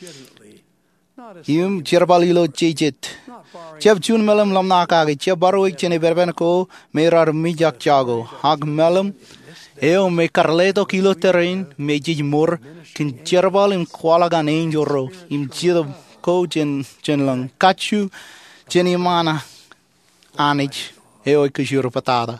Im cherabal ilo jejit. Chef June Melam Lamnaka, Chef Barwick Chene Berbenco, Merar Mijak Chago, Hag Melam, Eo me Carleto Kilo Terrain, Meji Mur, Kin Cherbal in Qualagan Angel, im Jid Coach and Chenlang, Kachu, Jenny Mana, Anich, Eo Kishuro Patada.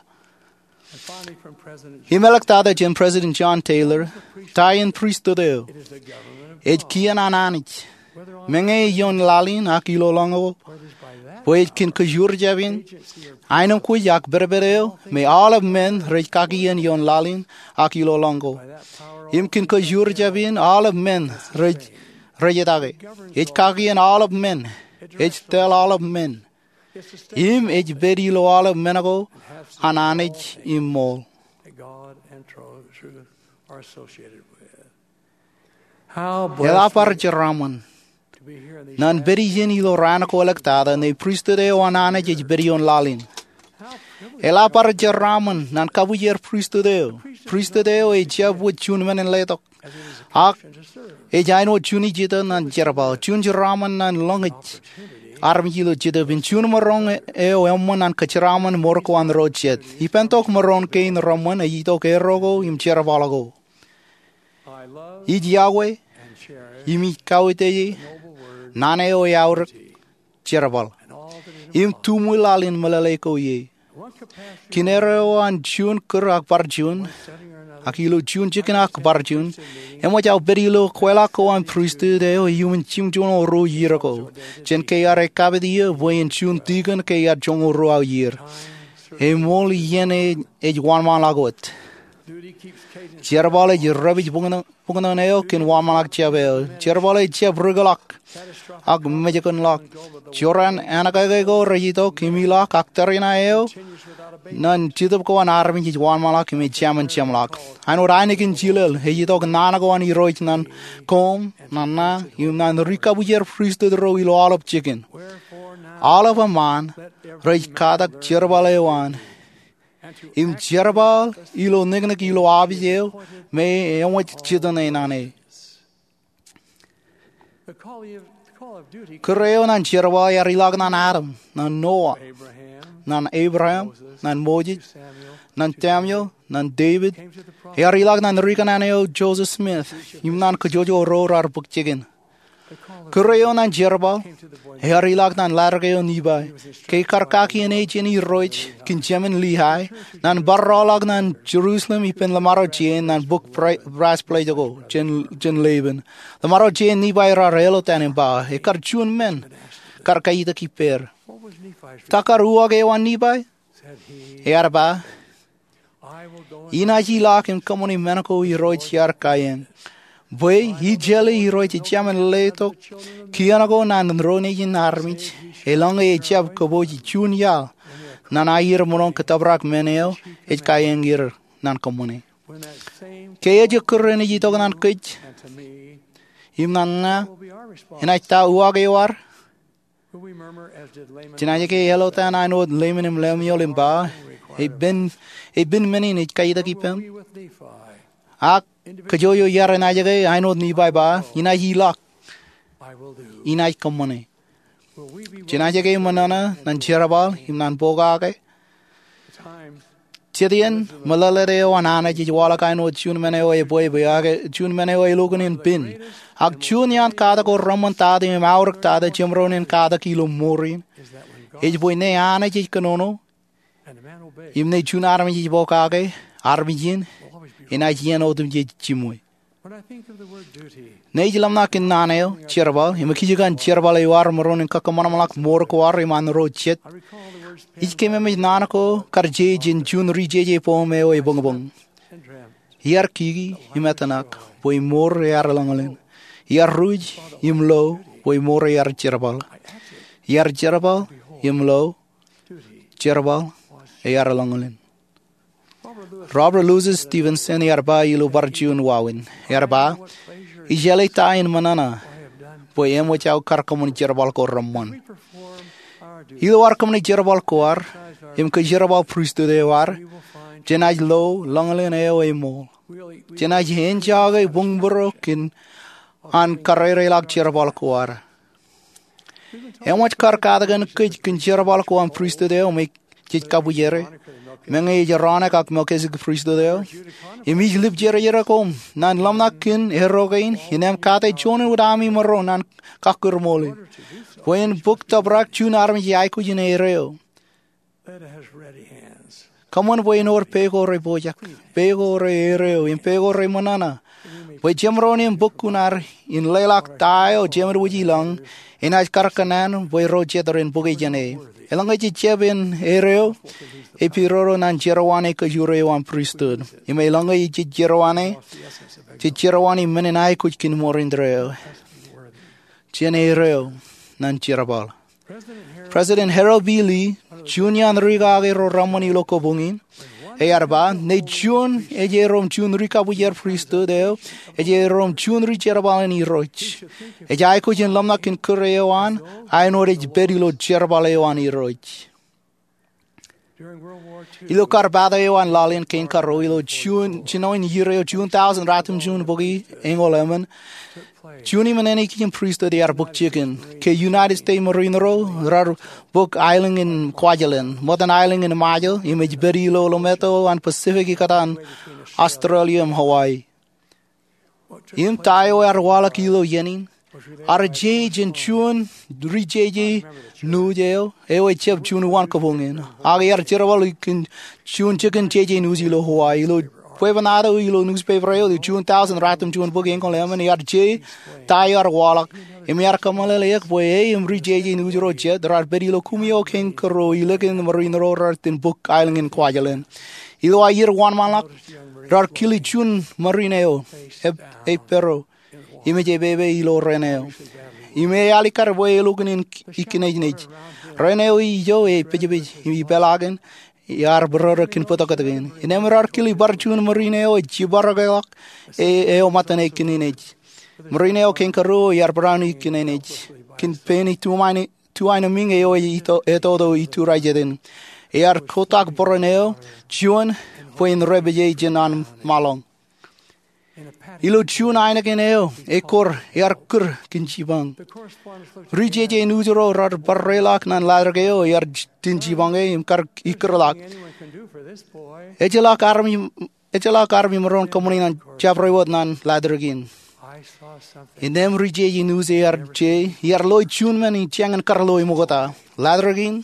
Himelaktada Jen President John Taylor, Tayan Priesthood, Ed Kian Anich, Menge Yon Lalin, Akilo Longo. Poet kin kajur javin. Ainam kuyak berbereo. Me all of men rej kakian yon lalin akilo longo. Im kin kajur javin all of men rej rejedage. Ej kakian all of men. Ej tell all of men. Im ej berilo all of menago ananej im mol. God and truth are associated with. Ela par jeraman. Nan beri jen ilo rana ko elektada ne priesthood e wanane je beri on lalin. Ela par jeraman nan kabuyer priesthood e jabu chunman en letok. Ak e jaino chuni jita nan jeraba chun jeraman nan longit. Arm hilo jita bin chun marong e o emman nan kacheraman morko an rochet. Ipentok maron ke in roman e ito ke rogo im jerabalago. Iji Yahweh Imi kawite nane o yaur cherabal. Im tumulalin malalay ko ye. Kinero an June kurak par June. Akilo June chicken akbar June. Emo jau berilo kwela ko an priesthood o human chim June ro year ko. Chen ke are kabedia boy in June tigan ke ya Jong ro year. E moli yene e wan malagot. Cherabale je rubbish bungana neo kin wan malak chabel. Cherabale chab rugalak. Ag majikon lak. Joran anakago rajito kimila kaktarina eo. Nan chitop ko an army ji wan malak mi chaman chamlak. Ano rainikin chilel hejito nana ko an iroich nan kom nana yum nan rikabujer priesthood ro ilo all of chicken. All of a man raj kadak cherabale wan. Im cherabal ilo nignak ilo abijeo me emwach chidane nane. Kureo nan cherabal yarilag nan Adam, nan Noah, nan Abraham, nan Moses, nan Samuel, nan David. Yarilag nan Rikananeo Joseph Smith, im nan kajojo rorar buk chicken. Kureo nan cherabal, yarilag nan largeo nibai. Kay karkaki en age in Roich, Kinjamin Lehigh, nan barralag nan Jerusalem ipen lamaro chain nan book brass plate ago, Jen Laban. Lamaro chain nibai rarelo tanin ba, e karchun men, karkaita kiper. Takaruage wan nibai, e arba. Inaji lak im komoni menako I Roich yar kayen. Boy, he jelly he wrote chaman leto, Kianago nan roni in armich, a long a chap koboji chunya, Nana year moron katabrak meneo, it kayengir nan commune. Kayaja curreni togan kitch, him nana, and I ta uage war. Tinajake yellow tan I know layman him lemiol in bar, a bin many in it kayda keep him. Ak kajoyo yara najage I know ni bye ba ina hi lock ina commune chinajage manana nan cherabal him nan bogage Chidian malalere anana ji wala kai no chun mene o boy boyage chun mene o logun in bin ak chun yan kada ko ramanta de maurk ta de chimron in kada kilo morin ej boy ne ana ji kanono him ne chun armi ji bokage armijin ina jian odum je chimui nei jilam na kin naneo cherabal himkijigan cherabal e war moron in kakamanamlak mor ko war man ro chet ich keme me nanako karje jin jun rije po me o bongbong hier kigi himatanak boy mor yar langalen hier ruj imlo boy mor yar cherabal imlo cherabal yar langalen Robert loses Stevenson yarba ilu barjun wawin yarba ijele tain manana boy emo chau karkamun cherabal ko ramon ilu war kamni cherabal ko war im ke cherabal priesthood e war jenaj lo langalen e o emo jenaj hen jaga bungbro kin an karere lak cherabal ko war emo karkada gan kin cherabal ko an priesthood e o me chit kabujere Menge jarana kak melkes priesthood deo. Imij lip jera kom nan lamnakin herogain hinem kate chone udami maro nan kakurmoli. When book tabrak chun army yaiku jine reo. Come on boy nor pego re bojak. Pego re reo in pego re manana. Boy jemroni in bokunar in lelak tayo jemer wujilang in aj karkanan boy rojeter in bugejane. Elangaji chebin ereo epiroro nan jerawane ka jurewan priesthood. Ime elangaji jerawane menenai kuchkin morindreo. Chene ereo nan jerabal. President Harold B. Lee, Junior Rigage ro ramoni loko bungin. Eyarba ne Jun ejerom Jun rikabujer priesthood eo ejerom Jun rijerabal ni roch. Ejai kuchin lamnak in kurewan I know ej berilo jerabal ewan i roch. Ilo karbada ewan lalien ken karo ilo Jun chinoin yireo June 1000 ratum June bogi engolemen. Juni maneni kin priesthood yar book chicken ke United States Marine Row rar book island in Kwajalein modern island in Majo image berilo lometo and Pacific ikatan Australia and Hawaii Im tayo wala kilo yenin. Ar jej in chun rijeji nu jeo. Ewe chep chun wan kabungin. Agi ar chirawal kin chun chicken jeji nu zilo Hawaii lo. Puevanado ilo newspaper yo di chun 1000 ratum chun bugin kon leman yar je tayo ar wala. Im yar kamalele yak boy im rijeji nu zero jet. Dar beri lo kumio ken karo ilekin marine road in book island in Kwajalen. Ilo a year one malak. Dar kili chun marineo. E pero. Ime je bebe ilo reneo. Ime alikar boy lokin in ikinej. Reneo I yo e pejebej. Ime belagen. Yar brother kin putakatagin. Inem rar kili bar chun marineo. Jibaragak. E o matane kininej. Marineo ken karo yar brani kininej. Kin peni tu aina ming e o todo I tu rajedin. Yar kotak boroneo. Chun. Poin rebeje jenan malong. Ilo chun aina keneo. Ekor yar kur kinchibang. Rijeje nuzuro rar barrelak nan ladrageo yar tinchibange imkar ikrlak. Ejelak army maron komuni nan chabrewot nan ladragin. Inem rijeje nuze yar yar loy chun mani changan karloy mogota. Ladragin.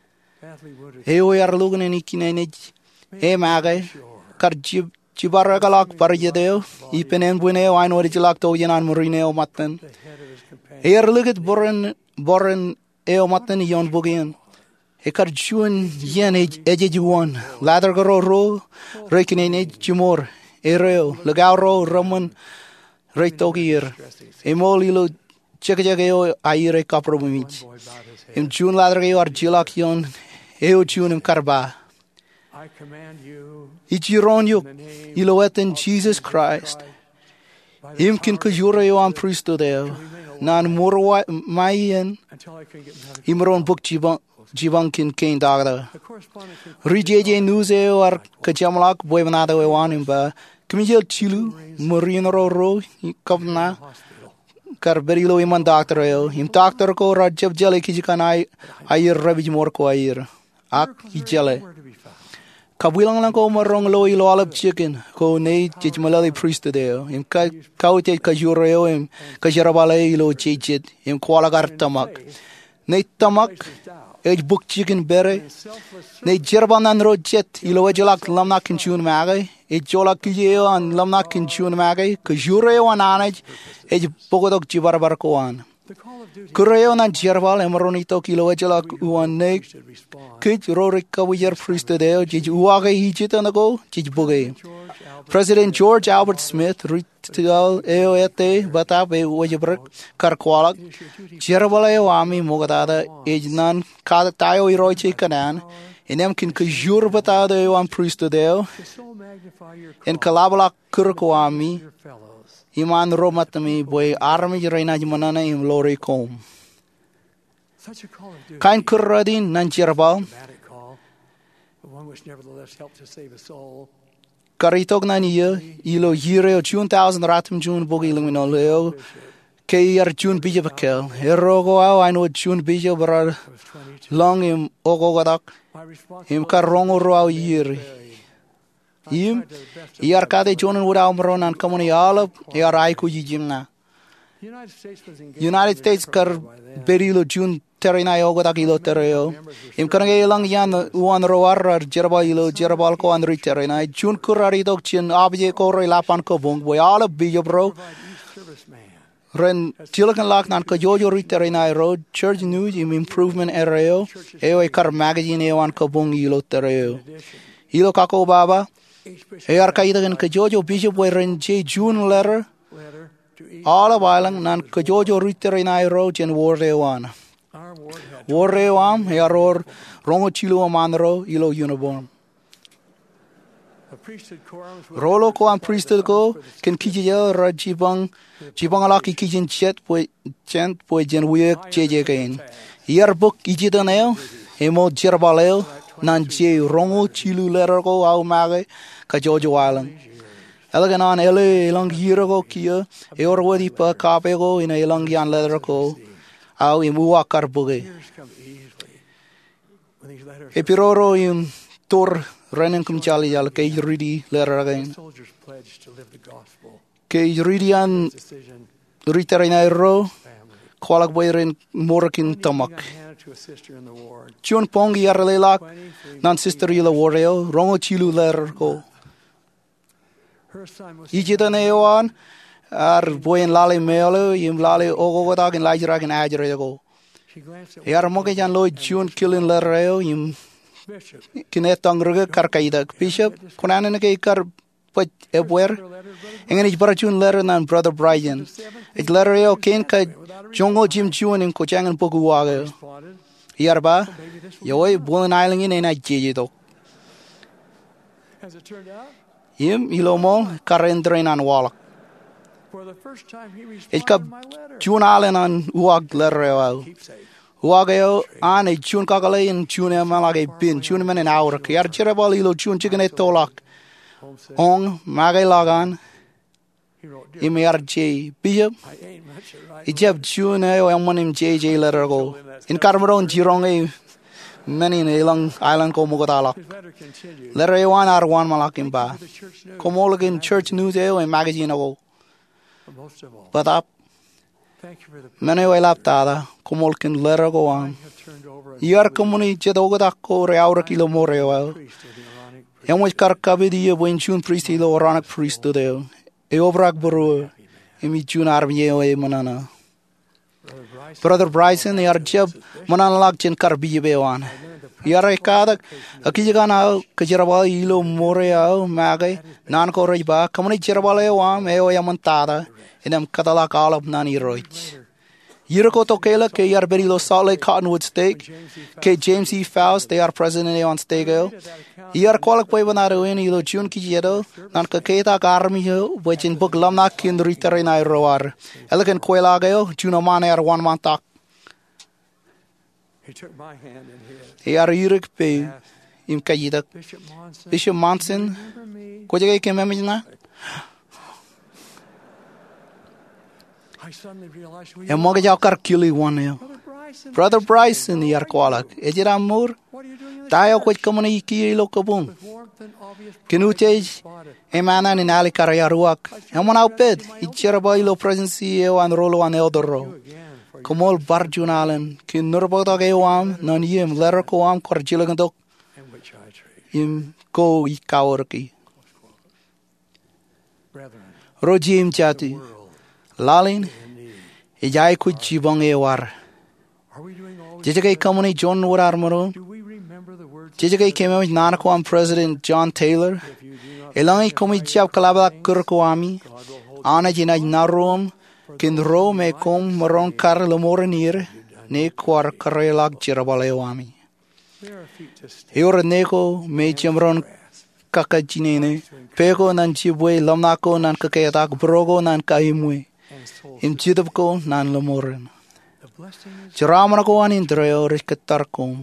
Eo yar logan en ikinenej. E magay kar Chibaragalak parjadeo, Ipenem Buneo, I know Rijilak to Yanan Morineo Matten. Here look at Boren Eo Matten Yon Bogian. A carjun yen edgejuan, Ladergaro ro, Rekin Jumor, Ereo, Lagauro, Roman, Retogir, Emolilo, Chekajageo, Aire Capromich. In June Ladergeo Argilak Yon, Eo June and Carba. I command you Ichiron yuk, iloetin Jesus Christ. Imkin kajureo am priestodeo. Nan murwa mayen. Imron book jibankin kain dagda. Rijeje nuzeo ar kajamalak boyvanado ewanimba. Kmijel chilu, marinero ro, kapna. Karberilo iman doctoreo. Im doctor ko rajab jale kijikan ayir rabij morko ayir. Ak ijale. Kabilang lang ko marong lo ilo alap chicken ko ne chichmalali priestodeo. Im kaute kajureo im kajarabale ilo chichit im kwalagar tamak. Ne tamak ej book chicken bere. Ne jerbanan rojet ilo ejolak lamna kinchun magay. Ejolak kijeo an lamna kinchun magay. Kajureo an anaj ej pogodok jibarbar ko an. Kureo nan jerbal emronito kilo ejolak uan ne Kit Rorica Wiyer Priestodeo, Jij Uage Hijitanago, Jij Buge. President George Albert Smith, Ritual Eoete, Batabe, Wajabrak, Karkwalak, Jerbale Wami, Mogadada, Ejnan, Katayo Iroche Kanan, Enemkin Kajur Batada Ewan Priestodeo, and Kalabalak Kurkwami, Iman Romatami, Boy Army Reina Manana in Lori Combe. Kain Kurradin Nanjerbal Karitog Nania, Ilo Yireo, June 1000 Ratum June Bogi Luminoleo, Kayar June Bijabakel, Erogo, I know June Bijabra long im Ogogadak, im Karongo Row Yiri. Im Yarkade Jonan would Almaron and Commony Alab, Yaraiku Yijimna. United States Kar Berilo June Terina Ogodakilo Tereo. Im Kanage Lang Yan Uan Roar Jerabailo Jerabalco and Riterina. June Kurari Dochin Abje Kore Lapan Kobung, we all of Bijabro. Ren Chilakan Lak Nan Kajojo Riterina Road, Church News im Improvement Areo, Ewe Kar Magazine Ewan Kobung Ilo Tereo. Ilo Kako Baba, Ear Kaidan Kajojo Bishop Ren J. June letter. All of Island Nan Kajojo Riterina Road and Wardewan. Warrewam, Yaror, Rongo Chilo Manro, Ilo Uniform. Rolo ko ang priesthood ko, can kijaya rajibang, jibangalaki kijin chet, chent, jen wiyek jeje kain. Yearbook ijitaneo, emo jerbaleo, nan je Rongo Chilo letter ko au mage, Kajojo Island. Elaganan ele ilang hiro kia, eorwadi pa kapego in a ilang yan letter ko. Au imua karbuge. Epiroro im tor rennen kumchali yal kay ridi lera again. ke ridian ritainairo kwalak boyren morakin tamak chun pong yarlelak nan sister yila wareo rongo chilu ler ko Ijitanewan ar boyen lale mele yim lale ogogotak in lajrak in ajrego. Yar moke jan lo jun kilin lereo yim kinetang ruge karkaidak bishop kunanen ke kar put ebwer engen ich barachun ler nan brother Brian. Ich lereo ken ka jongo jim jun in kochangan poku wage. Yar ba yoy bolen island in na jejido. As it turned out, Yim ilomol karendrein an walak. for the first time he Ich kap responded to my letter. jun alen an uag lereo. Uageo an e jun kakale in jun emalage bin jun men an hour. Yar jerebal ilo jun chicken e tolak. Ong mage lagan. Im yar j bishop. I ain't much at right. Ijab jun e o amanim jj letter go. In karmaron jirong e many in ilang island ko mugotalak. His letter continued. Lereo an arwan malakim ba. The church knew, Komologin church news e o magazine go. but most of all, But up thank you for the many way laptada. Komolkin letter go on. have turned over and Yar komuni jedogodako reaura kilo moreo. priest of the Aaronic priest. Emos karkabidi when chun priest ilo Aaronic priest to deo. E obrak buru. Emi chun armye o e manana. Brother Bryson yar jab manana lag chen karbiye bewan. Yar kadak akijana kajiraba ilo moreo mage nan ko reba kamani jirabale wam e o yamantada enam katala kalab nani roich. Yirko Tokela, K. Yarberilo Salt Lake Cottonwood Steak, K. James E. Faust, they are president on Stegel. Yar Qualak Wavanado in Ilo Jun Kijedo, Nankaketa Army Hill, which in Book Lamnak in the Ritarinai Roar. Elegant Quelageo, Junamane are 1 month talk. He took my hand in his. They are Yurik Pay, Im Kajidak. Bishop Monson, Remember me? Kojake Kemamina, I suddenly realized who you and were. Mogajakar Kili one hill. Brother Bryson. Brother Bryson, Yar Qualak, Ejiram Moore, What are you doing in the Tayo church? Quit Comuni Kilo Kabum. With warmth and obvious pride, Kinutej, he spotted. Emanan in Ali Karayaruak, and one outbid, Icheraboilo presence and Rolo and Eldoro. Again, for Komol Barjunalen, Kin Nurbotagewam, non yim, Lerakoam, Corjilagandok, and which I trade. Yim Go Ikawarki. Brethren, Rojim Chati, Lalin, Ejai Kuchibong Ewar. are we doing all we Jijagay Comuni John Wood Armoro. Do we remember the words? Jijagay came with Nanakwam President John Taylor. If you do not, Elangi Komi Chap Kalaba Kurkwami. God will hold Ana Jina Narum. Kin ro me kom maron kar lomorenir. Ne kwar karelag jirabalewami. we are feet to stand. Eor neko me chamron kakajinene. Pego nan chibwe lamnako nan kaketak brogo nan kaimwe. And souls. Im chidabko nan lomoren. The blessing is Chiramako an indreo rikatarkom.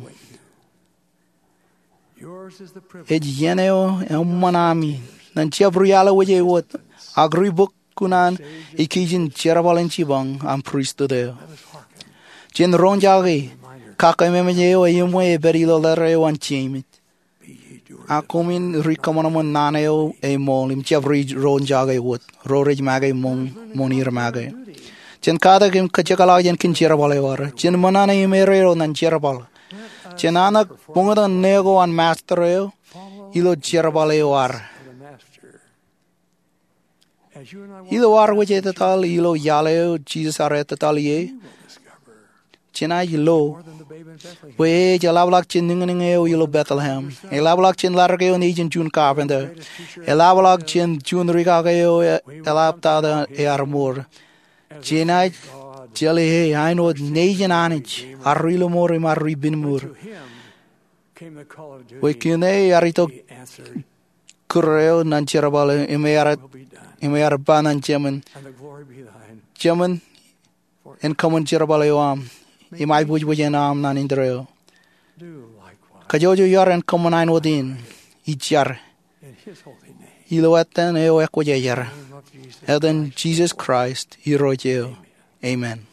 yours is the privilege. Ejeneo manami. Nan chiabriala waje wot. Agri book kunan ikijin chirabalen chibang am priest to deo. Let us hearken. Jen ronjagi. Kakamemeo yimwe berilo lereo an chimit. Be ye doers. Akumin rikamanamon naneo e mol im chavri ronjagi wot. Rorij mage mon monir mage. Jen kada kim kachakala jen kin chirabale war. Jen manana imereo nan chirabal. Jen anak pungadan nego an mastereo. Ilo chirabale war. The master. As you and I will Ilo war waje tatal ilo yaleo Jesus are tatal ye. discover Chena ilo. more than the babe in Bethlehem. We jalablak chin ningeo yilo Bethlehem. Elablak chin largeo nijin June Carpenter. Elablak chin June Rigageo elaptada e armor. Chena God jelly he I know nijin anich. Arrilo mori marri bin mur. to him came the call of duty. We kine arito He answered, kureo nan cherabale imeara will be done. imeara banan chemen. And the glory be thine. Chemen en common cherabale am. Imai buj bujenam nan indreo. Do likewise Kajojo yar en common ein wodin. Ichar. in his holy name. Iloetten eo ekwajeyer. In the name of Jesus. Eden Jesus Christ, Hirojeo. Amen.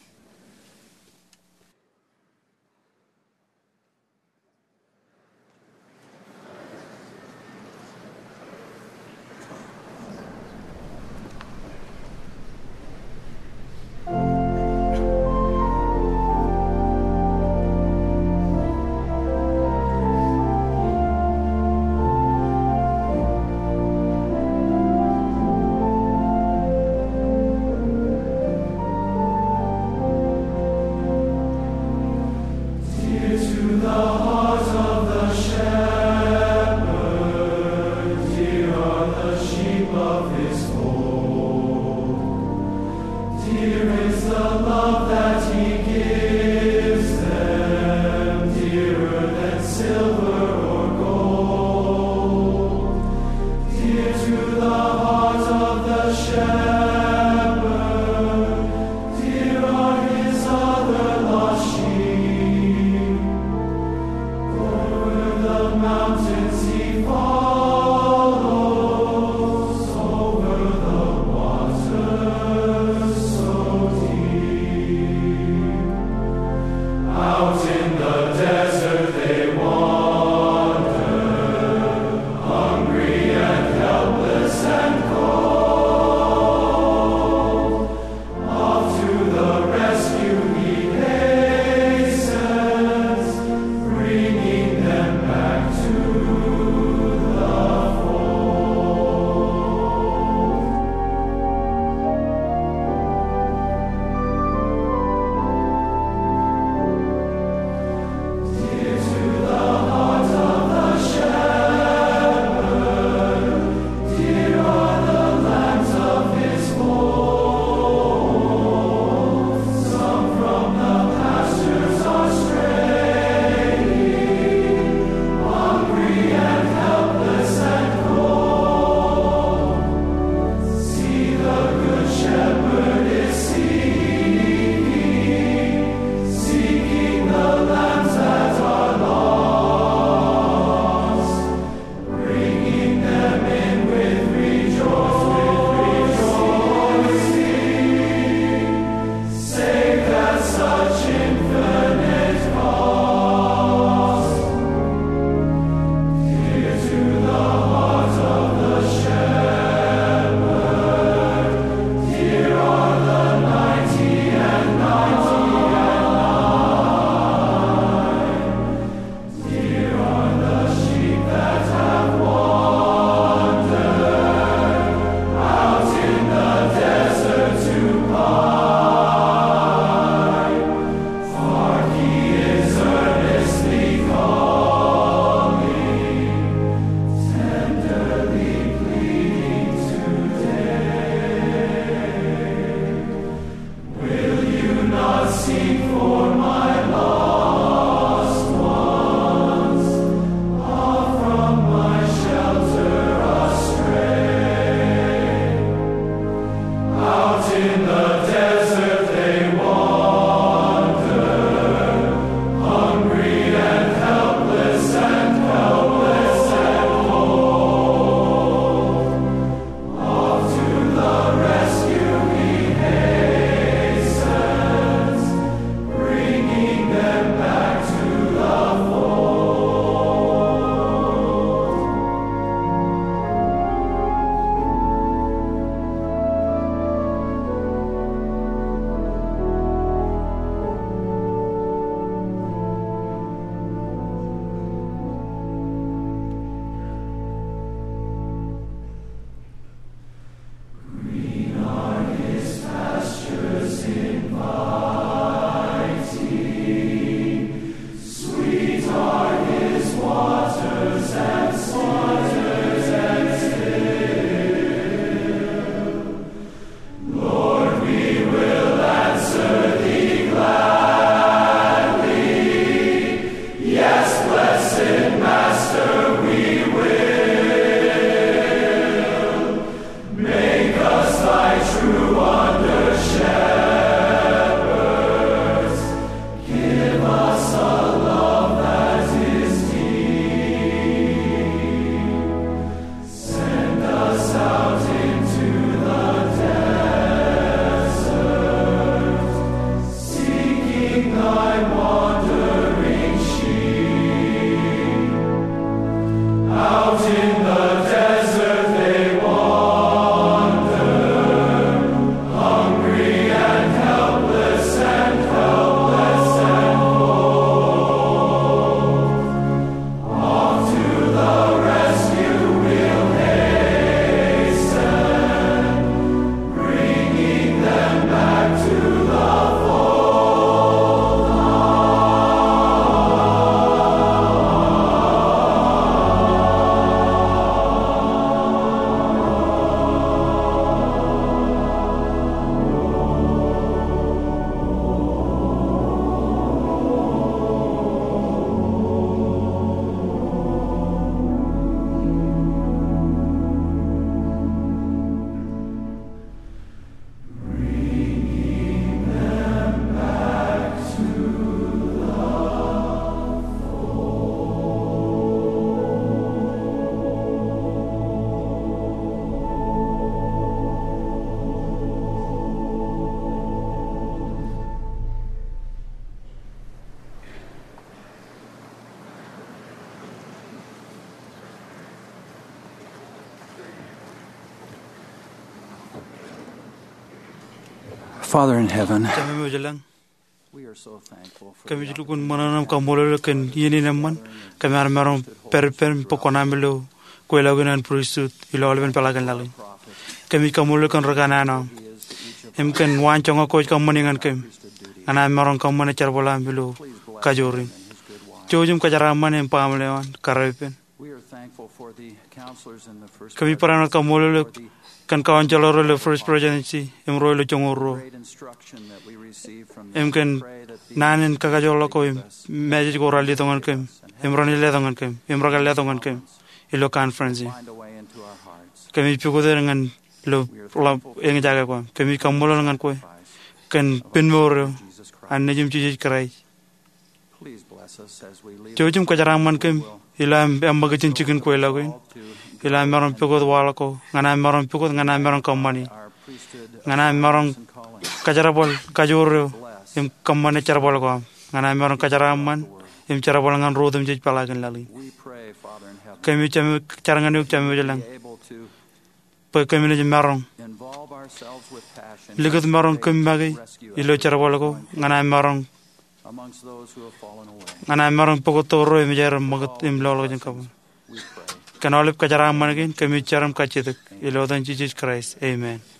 Father in heaven, Kami mo jalang. we are so thankful for Kami julukun mananam kamolo ken yini naman. Kami armarong per pokonamelo kuelagunan priesthood ilolben palagan lagi. Kami kamolo kan reganano. Em ken wanchong ako kamaningan kem. Ana marong kamane charbolam bilu kajorin. Jojum kajaraman em pamlewan karapen. we are thankful for the counselors in the first Kami parang kamolo kan kawan jaloro le first presidency em roilo chongoro. great instruction that we received from Em ken nanen kakajolo ko em message ko rali tongan kem. Em roni le tongan kem. Em ragal le tongan kem. Ilo conference. find a way into our hearts. Kami piko dengan lo eng jaga ko. Kami kamolo dengan ko. Kan penmoro an nejum Jesus Christ. Please bless us as we leave. Jojum kajaraman kem ilam ambagachin chicken ko ilago. Ilam maron piko wala ko. Ngana maron piko ngana maron kamani. Ngana maron kajarabol kajoro em kamane charabol ko. Ngana maron kajaraman em charabol ngan rodum jej palagan lali. We pray, Father in heaven, Kami cham charangan yuk cham jalang. be able to Pa kami ne maron. involve ourselves with passion Ligat maron kami bagi ilo charabol ko. Ngana maron amongst those who have fallen away. ngana maron poko toro em jar magat em lolo jeng kabun. Kanolip kajaraman again kami charam kachitak ilo dan Jesus Christ. Amen.